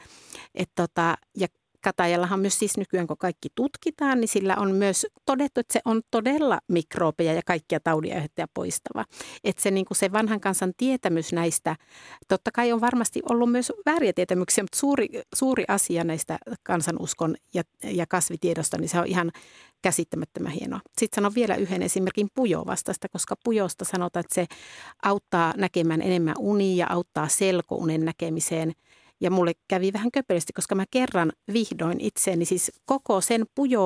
Ja katajallahan myös siis nykyään, kun kaikki tutkitaan, niin sillä on myös todettu, että se on todella mikroobeja ja kaikkia taudinaiheuttajia poistava. Että se, niin kuin se vanhan kansan tietämys näistä, totta kai on varmasti ollut myös vääriä tietämyksiä, mutta suuri asia näistä kansanuskon ja kasvitiedosta, niin se on ihan käsittämättömän hienoa. Sitten sanon vielä yhden esimerkin pujovastasta, koska pujosta sanotaan, että se auttaa näkemään enemmän unia ja auttaa selkounen näkemiseen. Ja mulle kävi vähän köpelösti, koska mä kerran vihdoin itseeni, siis koko sen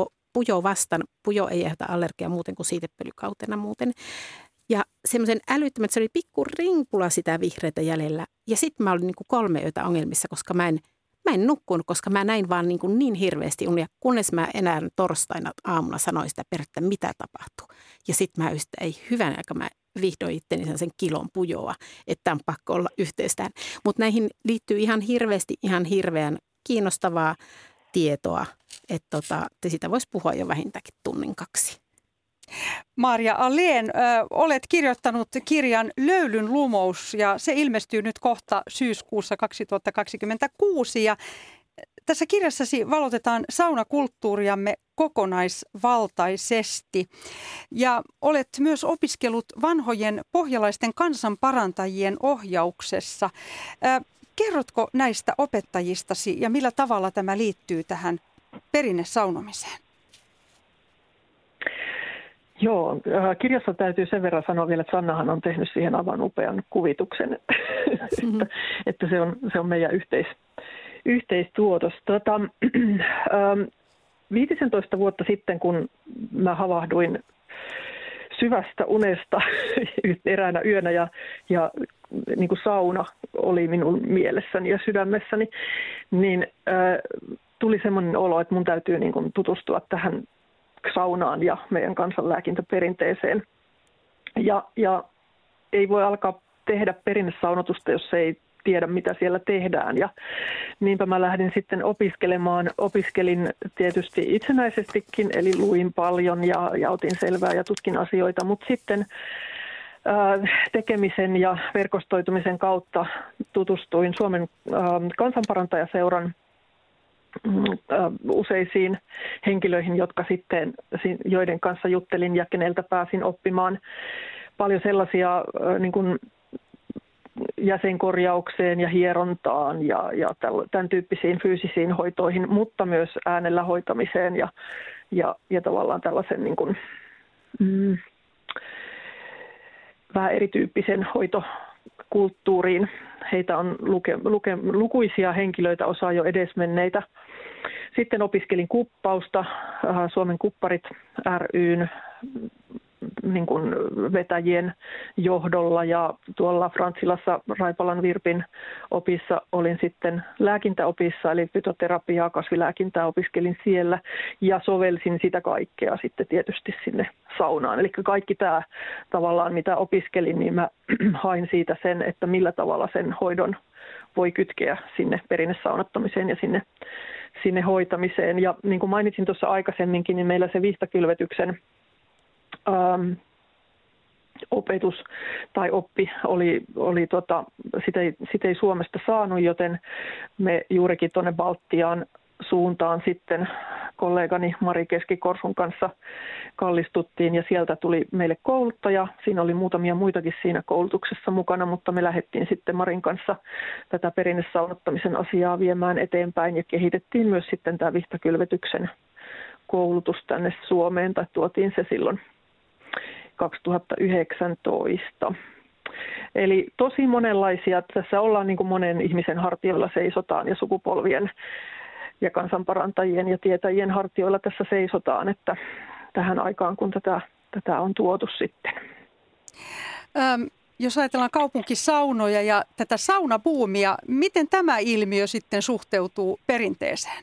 pujo ei aiheuta allergiaa muuten kuin siitepölykautena muuten. Ja semmoisen älyttömän, että se oli pikku rimpula sitä vihreätä jäljellä. Ja sitten mä olin niin kuin 3 yötä ongelmissa, koska mä en nukkunut, koska mä näin vaan niin hirveästi unia, kunnes mä enää torstaina aamuna sanoin sitä perhettä, mitä tapahtuu. Ja sitten mä ei hyvän aika mä vihdoin itteni sen kilon pujoa, että on pakko olla yhteistään. Mutta näihin liittyy ihan hirveästi ihan hirveän kiinnostavaa tietoa, että sitä voisi puhua jo vähintäänkin 1-2 tuntia. Marja Ahlén, olet kirjoittanut kirjan Löylyn lumous ja se ilmestyy nyt kohta syyskuussa 2026 ja tässä kirjassasi valotetaan saunakulttuuriamme kokonaisvaltaisesti ja olet myös opiskellut vanhojen pohjalaisten kansanparantajien ohjauksessa. Kerrotko näistä opettajistasi ja millä tavalla tämä liittyy tähän perinnesaunomiseen? Joo, kirjassa täytyy sen verran sanoa vielä, että Sannahan on tehnyt siihen aivan upean kuvituksen, että se on meidän yhteistuotos. 15 vuotta sitten, kun mä havahduin syvästä unesta eräänä yönä ja niin kuin sauna oli minun mielessäni ja sydämessäni, niin tuli semmoinen olo, että mun täytyy niin kuin tutustua tähän saunaan ja meidän kansanlääkintäperinteeseen. Ja ei voi alkaa tehdä perinnesaunotusta, jos ei tiedä, mitä siellä tehdään. Ja niinpä mä lähdin sitten opiskelemaan. Opiskelin tietysti itsenäisestikin, eli luin paljon ja otin selvää ja tutkin asioita, mutta sitten tekemisen ja verkostoitumisen kautta tutustuin Suomen kansanparantajaseuran useisiin henkilöihin, joiden kanssa juttelin ja keneltä pääsin oppimaan paljon sellaisia niin kuin jäsenkorjaukseen ja hierontaan ja tämän tyyppisiin fyysisiin hoitoihin, mutta myös äänellä hoitamiseen ja tavallaan tällaisen niin kuin, vähän erityyppisen hoitokulttuuriin. Heitä on lukuisia henkilöitä, osa jo edesmenneitä. Sitten opiskelin kuppausta Suomen kupparit ry:n niin kuin vetäjien johdolla ja tuolla Frantsilassa Raipalan Virpin opissa olin sitten lääkintäopissa, eli fytoterapiaa, kasvilääkintää opiskelin siellä ja sovelsin sitä kaikkea sitten tietysti sinne saunaan. Eli kaikki tämä tavallaan mitä opiskelin, niin mä hain siitä sen, että millä tavalla sen hoidon voi kytkeä sinne perinnesaunottamiseen ja sinne hoitamiseen. Ja niin kuin mainitsin tuossa aikaisemminkin, niin meillä se vihtakylvetyksen opetus tai oppi sitä ei Suomesta saanut, joten me juurikin tuonne Baltiaan suuntaan sitten kollegani Mari Keskikorsun kanssa kallistuttiin ja sieltä tuli meille kouluttaja. Siinä oli muutamia muitakin siinä koulutuksessa mukana, mutta me lähdettiin sitten Marin kanssa tätä perinnesaunottamisen asiaa viemään eteenpäin ja kehitettiin myös sitten tämä vihtakylvetyksen koulutus tänne Suomeen, tai tuotiin se silloin 2019. Eli tosi monenlaisia, tässä ollaan niin kuin monen ihmisen hartioilla seisotaan ja sukupolvien ja kansanparantajien ja tietäjien hartioilla tässä seisotaan, että tähän aikaan kun tätä on tuotu sitten. Jos ajatellaan kaupunkisaunoja ja tätä saunabuumia, miten tämä ilmiö sitten suhteutuu perinteeseen?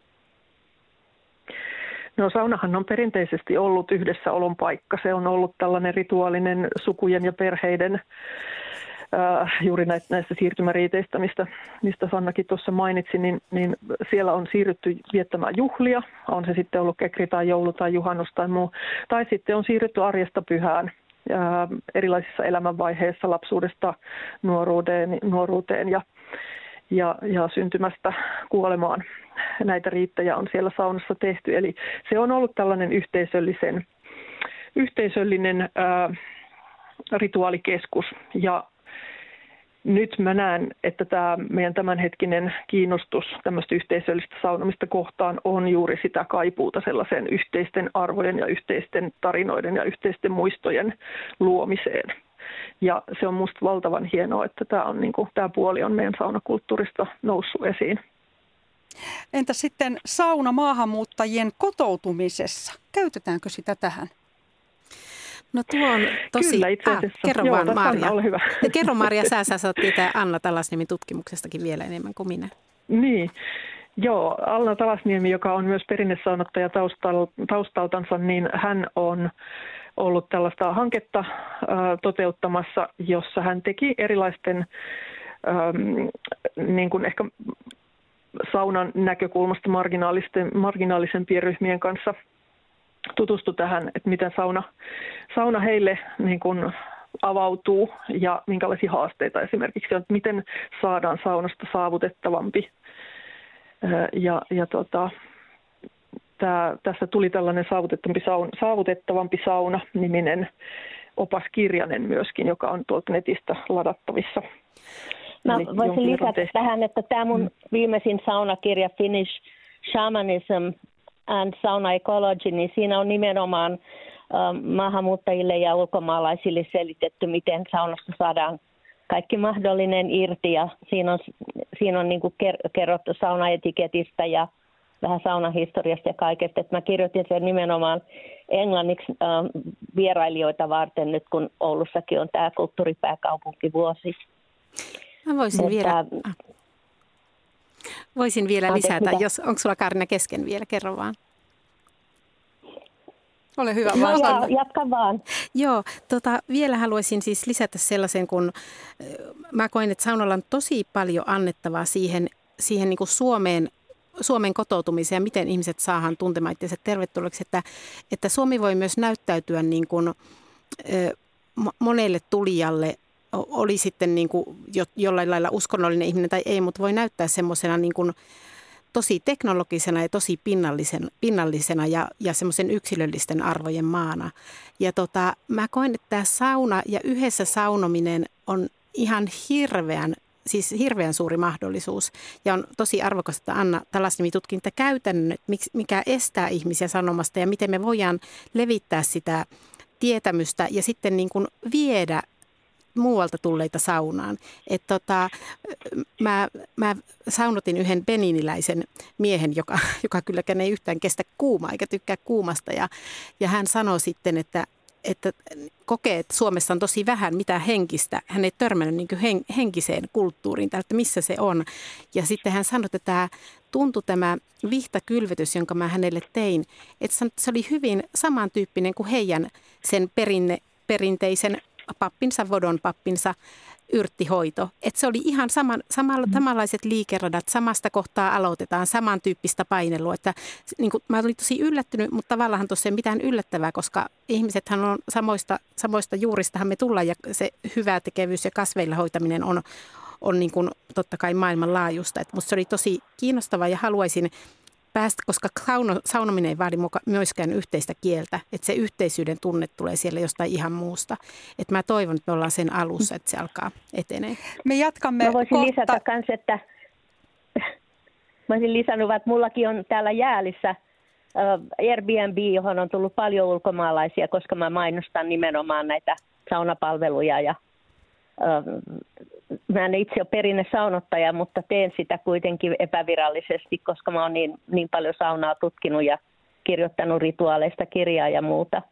No saunahan on perinteisesti ollut yhdessäolon paikka. Se on ollut tällainen rituaalinen sukujen ja perheiden, juuri näistä siirtymäriiteistä, mistä Sannakin tuossa mainitsi, niin siellä on siirrytty viettämään juhlia. On se sitten ollut kekri tai joulu tai juhannus tai muu. Tai sitten on siirrytty arjesta pyhään erilaisissa elämänvaiheissa lapsuudesta nuoruuteen ja syntymästä kuolemaan. Näitä riittejä on siellä saunassa tehty. Eli se on ollut tällainen yhteisöllinen rituaalikeskus. Ja nyt mä näen, että tämä meidän tämänhetkinen kiinnostus tämmöistä yhteisöllistä saunomista kohtaan on juuri sitä kaipuuta sellaisen yhteisten arvojen ja yhteisten tarinoiden ja yhteisten muistojen luomiseen. Ja se on musta valtavan hienoa, että tämä puoli on meidän saunakulttuurista noussut esiin. Entä sitten sauna maahanmuuttajien kotoutumisessa? Käytetäänkö sitä tähän? No tuo on tosi... Kyllä, itse asiassa. Kerro vaan, Marja. Ole hyvä. Kerro Marja, sä saat tietää Anna Talasniemen tutkimuksestakin vielä enemmän kuin minä. Niin. Joo, Anna Talasniemi, joka on myös perinnesaunottaja taustaltansa, niin hän on ollut tällaista hanketta toteuttamassa, jossa hän teki erilaisten niin kuin ehkä saunan näkökulmasta marginaalisempien ryhmien kanssa tutustui tähän, että miten sauna heille niin kuin avautuu ja minkälaisia haasteita esimerkiksi on, että miten saadaan saunasta saavutettavampi. Tässä tuli tällainen saavutettavampi sauna-niminen opaskirjanen myöskin, joka on tuolta netistä ladattavissa. Mä voisin lisätä tähän, että tämä mun viimeisin saunakirja Finnish Shamanism and Sauna Ecology, niin siinä on nimenomaan maahanmuuttajille ja ulkomaalaisille selitetty, miten saunasta saadaan kaikki mahdollinen irti. Ja siinä on niin kuin kerrottu saunaetiketistä ja vähän saunahistoriasta ja kaikesta. Että mä kirjoitin sen nimenomaan englanniksi vierailijoita varten nyt, kun Oulussakin on tämä kulttuuripääkaupunkivuosi. Mä voisin vielä lisätä, onko sulla Kaarina kesken vielä, kerro vaan. Ole hyvä vaan. Sanna. Jatka vaan. Joo, vielä haluaisin siis lisätä sellaisen, kun mä koen, että saunalla on tosi paljon annettavaa siihen niin kuin Suomen kotoutumiseen ja miten ihmiset saadaan tuntemaan itseänsä tervetulleeksi, että Suomi voi myös näyttäytyä niin kuin monelle tulijalle, oli sitten niin kuin jollain lailla uskonnollinen ihminen tai ei, mutta voi näyttää semmoisena niin kuin tosi teknologisena ja tosi pinnallisena ja semmoisen yksilöllisten arvojen maana. Ja mä koen, että tämä sauna ja yhdessä saunominen on ihan hirveän suuri mahdollisuus. Ja on tosi arvokasta, että Anna Talasniemi tutki niitä käytännön, mikä estää ihmisiä sanomasta ja miten me voidaan levittää sitä tietämystä ja sitten niin kuin viedä muualta tulleita saunaan. Mä saunotin yhden beniniläisen miehen, joka kylläkään ei yhtään kestä kuumaa eikä tykkää kuumasta. Ja hän sanoi sitten, että kokee, että Suomessa on tosi vähän mitään henkistä. Hän ei törmännyt niin kuin henkiseen kulttuuriin, että missä se on. Ja sitten hän sanoi, että tämä vihtakylvetys, jonka mä hänelle tein, että se oli hyvin samantyyppinen kuin heidän sen perinteisen pappinsa, vodon pappinsa yrttihoito. Että se oli ihan samanlaiset liikeradat, samasta kohtaa aloitetaan, samantyyppistä painelua. Että niin kuin, mä olin tosi yllättynyt, mutta tavallaan tuossa ei mitään yllättävää, koska ihmisethän on samoista juuristahan me tullaan ja se hyvä tekevyys ja kasveilla hoitaminen on niin kuin totta kai maailmanlaajuista. Että musta se oli tosi kiinnostavaa ja haluaisin päästä, koska saunominen ei vaadi myöskään yhteistä kieltä, että se yhteisyyden tunne tulee siellä jostain ihan muusta. Että mä toivon, että me ollaan sen alussa, että se alkaa etenee. Me jatkamme Mä voisin lisätä myös, että mä olisin lisännyt, että mullakin on täällä Jäälissä Airbnb, johon on tullut paljon ulkomaalaisia, koska mä mainostan nimenomaan näitä saunapalveluja ja mä en itse ole perinnesaunottaja, mutta teen sitä kuitenkin epävirallisesti, koska mä oon niin paljon saunaa tutkinut ja kirjoittanut rituaaleista kirjaa ja muuta.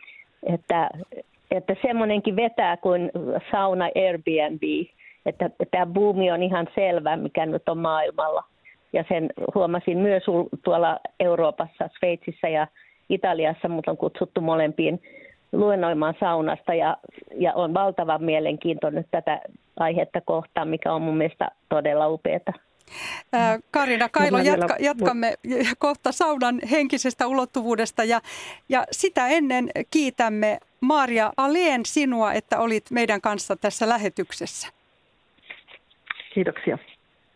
Että semmoinenkin vetää kuin sauna Airbnb, että tämä buumi on ihan selvä, mikä nyt on maailmalla. Ja sen huomasin myös tuolla Euroopassa, Sveitsissä ja Italiassa, mut on kutsuttu molempiin luennoimaan saunasta ja on valtavan mielenkiintoinen tätä aihetta kohtaan, mikä on mun mielestä todella upeata. Kaarina Kailo, jatkamme kohta saunan henkisestä ulottuvuudesta ja sitä ennen kiitämme Maria Ahlén sinua, että olit meidän kanssa tässä lähetyksessä. Kiitoksia.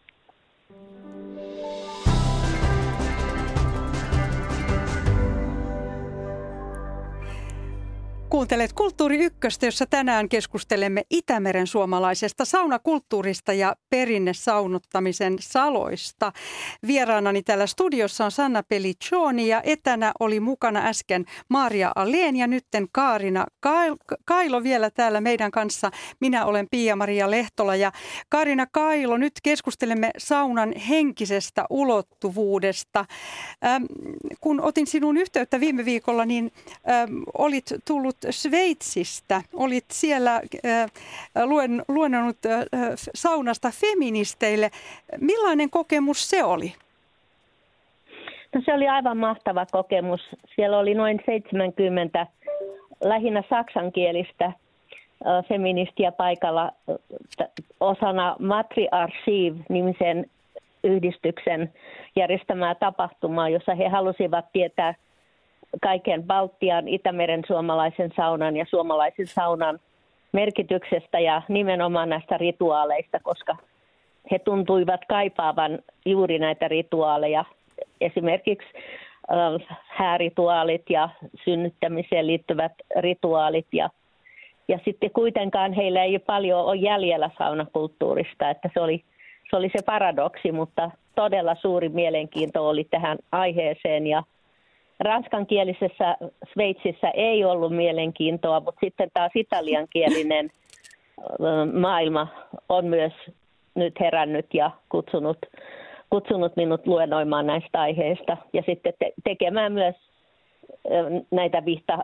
Kuuntelet Kulttuuri Ykköstä, jossa tänään keskustelemme Itämeren suomalaisesta saunakulttuurista ja perinnesaunottamisen saloista. Vieraanani täällä studiossa on Sanna Pelliccioni ja etänä oli mukana äsken Maria Ahlén ja nytten Kaarina Kailo vielä täällä meidän kanssa. Minä olen Pia-Maria Lehtola ja Kaarina Kailo, nyt keskustelemme saunan henkisestä ulottuvuudesta. Kun otin sinun yhteyttä viime viikolla, niin olit tullut Sveitsistä. Olit siellä luennonnut saunasta feministeille. Millainen kokemus se oli? No, se oli aivan mahtava kokemus. Siellä oli noin 70 lähinnä saksankielistä feministiä paikalla osana Matriarchiv-nimisen yhdistyksen järjestämää tapahtumaa, jossa he halusivat tietää kaiken Baltian, Itämeren suomalaisen saunan ja suomalaisen saunan merkityksestä ja nimenomaan näistä rituaaleista, koska he tuntuivat kaipaavan juuri näitä rituaaleja. Esimerkiksi häärituaalit ja synnyttämiseen liittyvät rituaalit ja sitten kuitenkaan heillä ei paljon ole jäljellä saunakulttuurista, että se oli se paradoksi, mutta todella suuri mielenkiinto oli tähän aiheeseen ja ranskankielisessä Sveitsissä ei ollut mielenkiintoa, mutta sitten taas italiankielinen maailma on myös nyt herännyt ja kutsunut minut luennoimaan näistä aiheista ja sitten tekemään myös näitä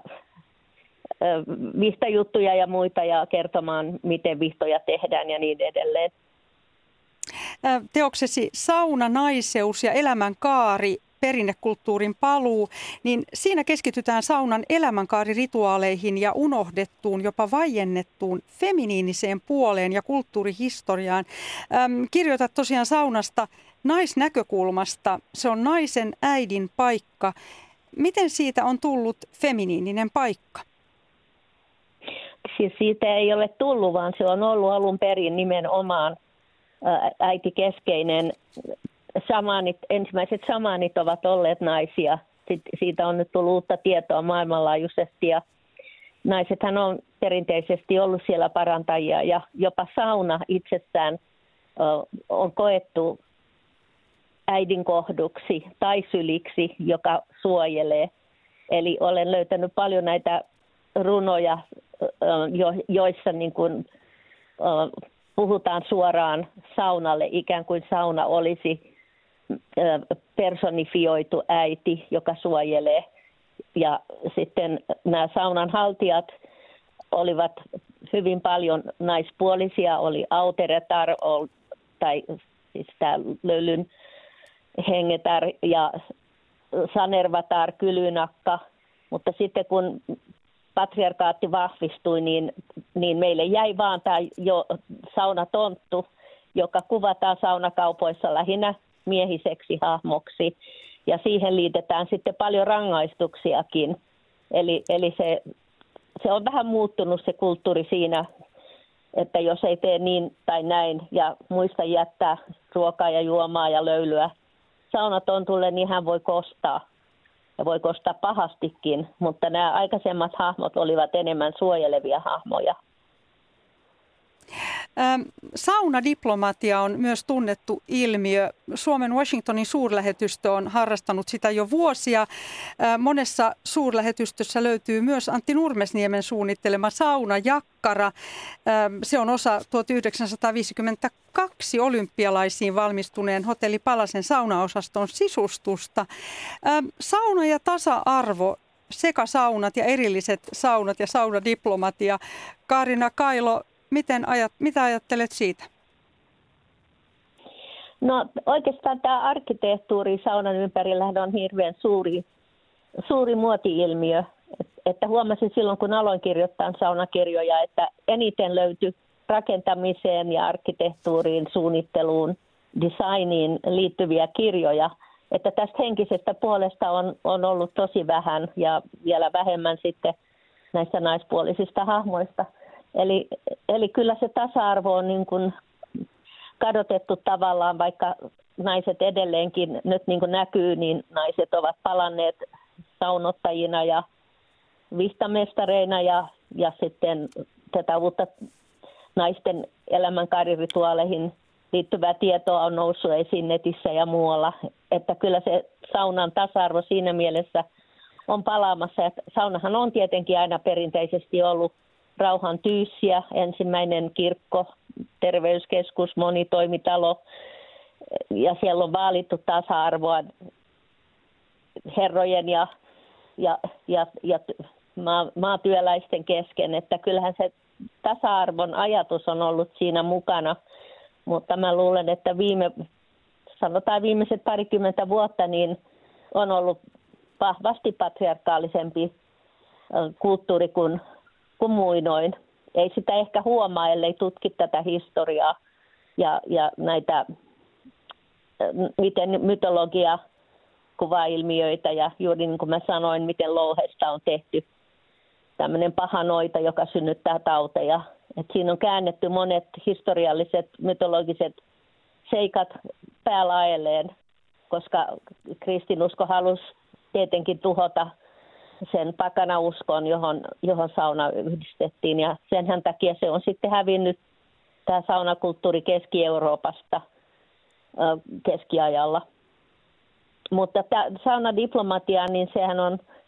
vihtajuttuja ja muita ja kertomaan, miten vihtoja tehdään ja niin edelleen. Teoksesi Sauna, naiseus ja elämänkaari, perinnekulttuurin paluu, niin siinä keskitytään saunan elämänkaarirituaaleihin ja unohdettuun, jopa vaiennettuun feminiiniseen puoleen ja kulttuurihistoriaan. Kirjoitat tosiaan saunasta naisnäkökulmasta. Se on naisen äidin paikka. Miten siitä on tullut feminiininen paikka? Siis siitä ei ole tullut, vaan se on ollut alun perin nimenomaan äitikeskeinen. Ensimmäiset samanit ovat olleet naisia. Siitä on nyt tullut uutta tietoa maailmanlaajuisesti ja naisethan on perinteisesti ollut siellä parantajia ja jopa sauna itsessään on koettu äidin kohduksi tai syliksi, joka suojelee. Eli olen löytänyt paljon näitä runoja, joissa niin kuin puhutaan suoraan saunalle, ikään kuin sauna olisi personifioitu äiti, joka suojelee. Ja sitten nämä saunan haltijat olivat hyvin paljon naispuolisia, oli auteretar tai siis tämä löylyn hengetar ja sanervatar, kylynakka. Mutta sitten kun patriarkaatti vahvistui, niin meille jäi vaan tämä jo saunatonttu, joka kuvataan saunakaupoissa lähinnä miehiseksi hahmoksi. Ja siihen liitetään sitten paljon rangaistuksiakin. Eli se on vähän muuttunut se kulttuuri siinä, että jos ei tee niin tai näin ja muista jättää ruokaa ja juomaa ja löylyä saunatontulle, niin hän voi kostaa. Ja voi kostaa pahastikin, mutta nämä aikaisemmat hahmot olivat enemmän suojelevia hahmoja. Saunadiplomatia on myös tunnettu ilmiö. Suomen Washingtonin suurlähetystö on harrastanut sitä jo vuosia. Monessa suurlähetystössä löytyy myös Antti Nurmesniemen suunnittelema saunajakkara. Se on osa 1952 olympialaisiin valmistuneen Hotelli Palasen saunaosaston sisustusta. Sauna ja tasa-arvo, sekasaunat ja erilliset saunat ja saunadiplomatia. Kaarina Kailo, mitä ajattelet siitä? No oikeastaan tämä arkkitehtuuri saunan ympärillä on hirveän suuri muoti-ilmiö. Että huomasin silloin, kun aloin kirjoittaa saunakirjoja, että eniten löytyi rakentamiseen ja arkkitehtuuriin, suunnitteluun, designiin liittyviä kirjoja. Että tästä henkisestä puolesta on ollut tosi vähän ja vielä vähemmän sitten näistä naispuolisista hahmoista. Eli kyllä se tasa-arvo on niin kuin kadotettu tavallaan, vaikka naiset edelleenkin nyt niin kuin näkyy, niin naiset ovat palanneet saunottajina ja vihtamestareina ja sitten tätä uutta naisten elämänkaarirituaaleihin liittyvää tietoa on noussut esiin netissä ja muualla. Että kyllä se saunan tasa-arvo siinä mielessä on palaamassa. Että saunahan on tietenkin aina perinteisesti ollut rauhan tyyssiä, ensimmäinen kirkko, terveyskeskus, monitoimitalo ja siellä on vaalittu tasa-arvoa herrojen ja maatyöläisten kesken, että kyllähän se tasa-arvon ajatus on ollut siinä mukana, mutta mä luulen, että viimeiset parikymmentä vuotta niin on ollut vahvasti patriarkaalisempi kulttuuri kuin muinoin. Ei sitä ehkä huomaa, ellei tutki tätä historiaa ja näitä, miten mytologia kuvaa ilmiöitä ja juuri niin kuin mä sanoin, miten louhesta on tehty tämmöinen pahanoita, joka synnyttää tauteja. Et siinä on käännetty monet historialliset, mytologiset seikat päälaelleen, koska kristinusko halusi tietenkin tuhota sen pakanauskon, johon sauna yhdistettiin. Ja senhän takia se on sitten hävinnyt tämä saunakulttuuri Keski-Euroopasta keskiajalla. Mutta tämä saunadiplomatia, niin sehän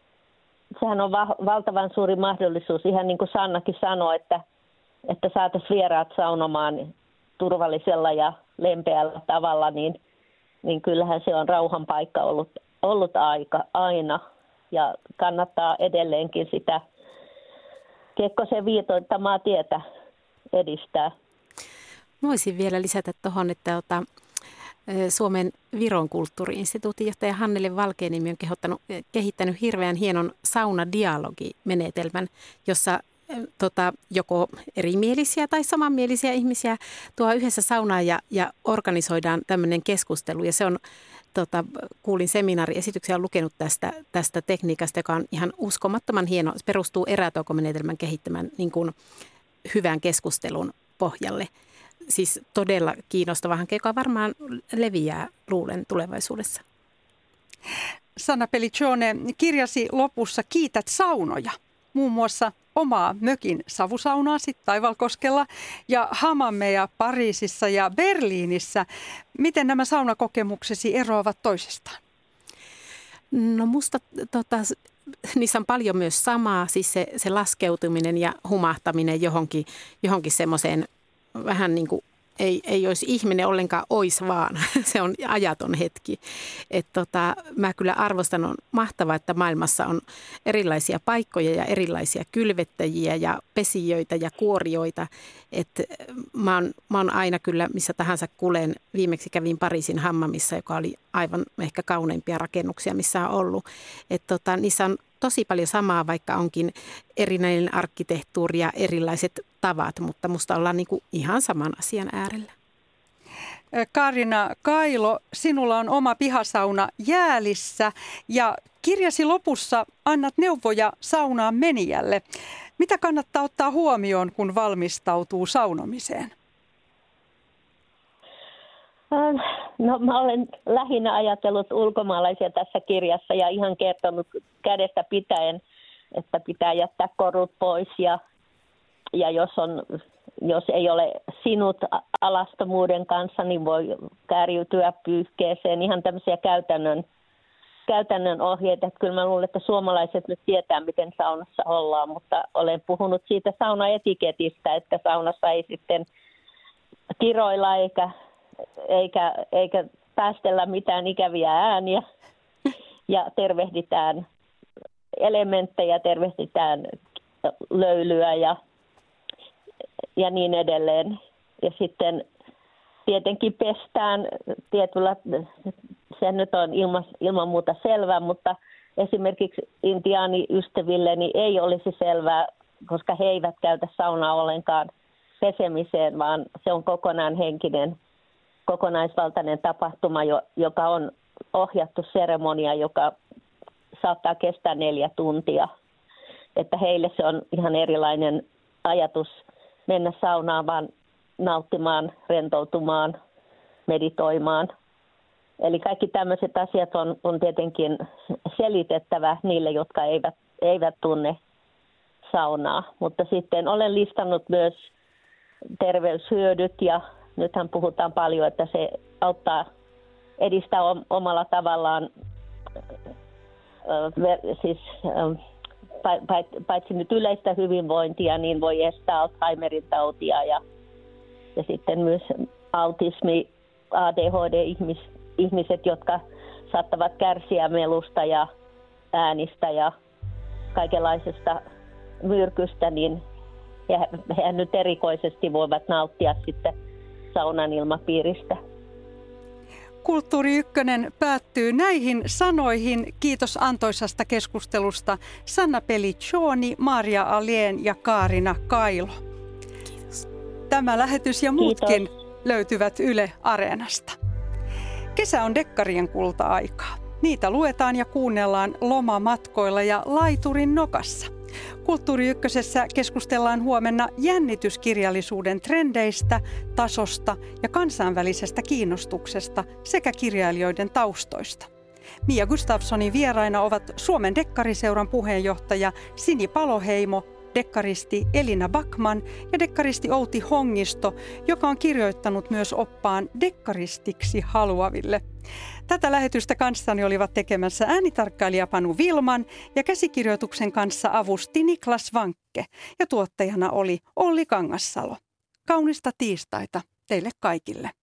on valtavan suuri mahdollisuus. Ihan niin kuin Sannakin sanoi, että saataisiin vieraat saunomaan turvallisella ja lempeällä tavalla, niin kyllähän se on rauhan paikka ollut aina. Ja kannattaa edelleenkin sitä Kekkosen viitoittamaa tietä edistää. Voisin vielä lisätä tuohon, että Suomen Viron kulttuuri-instituutin johtaja Hannele Valkeaniemi on kehittänyt hirveän hienon saunadialogimenetelmän, jossa joko erimielisiä tai samanmielisiä ihmisiä tuo yhdessä saunaan ja organisoidaan tämmöinen keskustelu. Ja se on, kuulin seminaariesityksiä, olen lukenut tästä tekniikasta, joka on ihan uskomattoman hieno. Se perustuu erätaukomenetelmän kehittämän niin kuin hyvän keskustelun pohjalle. Siis todella kiinnostava hanke, joka varmaan leviää, luulen, tulevaisuudessa. Sanna Pelliccione, kirjasi lopussa kiität saunoja, muun muassa omaa mökin savusaunaasi Taivalkoskella ja Hamameja Pariisissa ja Berliinissä. Miten nämä saunakokemuksesi eroavat toisistaan? No musta niissä on paljon myös samaa, siis se laskeutuminen ja humahtaminen johonkin semmoiseen vähän niin kuin ei olisi ihminen ollenkaan, ois vaan. Se on ajaton hetki. Mä kyllä arvostan, on mahtavaa, että maailmassa on erilaisia paikkoja ja erilaisia kylvettäjiä ja pesijöitä ja kuorijoita. Mä oon aina kyllä missä tahansa kulen. Viimeksi kävin Pariisin Hammamissa, joka oli aivan ehkä kauneimpia rakennuksia, missä on ollut. Niissä on tosi paljon samaa, vaikka onkin erinäinen arkkitehtuuri ja erilaiset tavat, mutta musta ollaan niin kuin ihan saman asian äärellä. Kaarina Kailo, sinulla on oma pihasauna Jäälissä ja kirjasi lopussa annat neuvoja saunaan menijälle. Mitä kannattaa ottaa huomioon, kun valmistautuu saunomiseen? No, mä olen lähinnä ajatellut ulkomaalaisia tässä kirjassa ja ihan kertonut kädestä pitäen, että pitää jättää korut pois ja jos ei ole sinut alastomuuden kanssa, niin voi kääriytyä pyyhkeeseen. Ihan tämmöisiä käytännön ohjeita. Että kyllä mä luulen, että suomalaiset nyt tietää, miten saunassa ollaan, mutta olen puhunut siitä saunaetiketistä, että saunassa ei sitten kiroilla eikä päästellä mitään ikäviä ääniä ja tervehditään elementtejä, tervehditään löylyä ja niin edelleen. Ja sitten tietenkin pestään tietyllä, se nyt on ilman muuta selvää, mutta esimerkiksi intiaaniystävilleni ei olisi selvää, koska he eivät käytä saunaa ollenkaan pesemiseen, vaan se on kokonaan henkinen, kokonaisvaltainen tapahtuma, joka on ohjattu seremonia, joka saattaa kestää 4 tuntia. Että heille se on ihan erilainen ajatus mennä saunaan, vaan nauttimaan, rentoutumaan, meditoimaan. Eli kaikki tämmöiset asiat on tietenkin selitettävä niille, jotka eivät tunne saunaa. Mutta sitten olen listannut myös terveyshyödyt ja nythän puhutaan paljon, että se edistää omalla tavallaan paitsi nyt yleistä hyvinvointia, niin voi estää Alzheimerin tautia ja sitten myös autismi, ADHD-ihmiset, jotka saattavat kärsiä melusta ja äänistä ja kaikenlaisesta myrkystä, niin he nyt erikoisesti voivat nauttia sitten saunan ilmapiiristä. Kulttuuri Ykkönen päättyy näihin sanoihin. Kiitos antoisasta keskustelusta Sanna Pelliccioni, Maria Alén ja Kaarina Kailo. Kiitos. Tämä lähetys ja muutkin löytyvät Yle Areenasta. Kesä on dekkarien kulta-aikaa. Niitä luetaan ja kuunnellaan lomamatkoilla ja laiturin nokassa. Kulttuuri Ykkösessä keskustellaan huomenna jännityskirjallisuuden trendeistä, tasosta ja kansainvälisestä kiinnostuksesta sekä kirjailijoiden taustoista. Mia Gustafssonin vieraina ovat Suomen dekkariseuran puheenjohtaja Sini Paloheimo, dekkaristi Elina Backman ja dekkaristi Outi Hongisto, joka on kirjoittanut myös oppaan dekkaristiksi haluaville. Tätä lähetystä kanssani olivat tekemässä äänitarkkailija Panu Vilman ja käsikirjoituksen kanssa avusti Niklas Vankke ja tuottajana oli Olli Kangassalo. Kaunista tiistaita teille kaikille.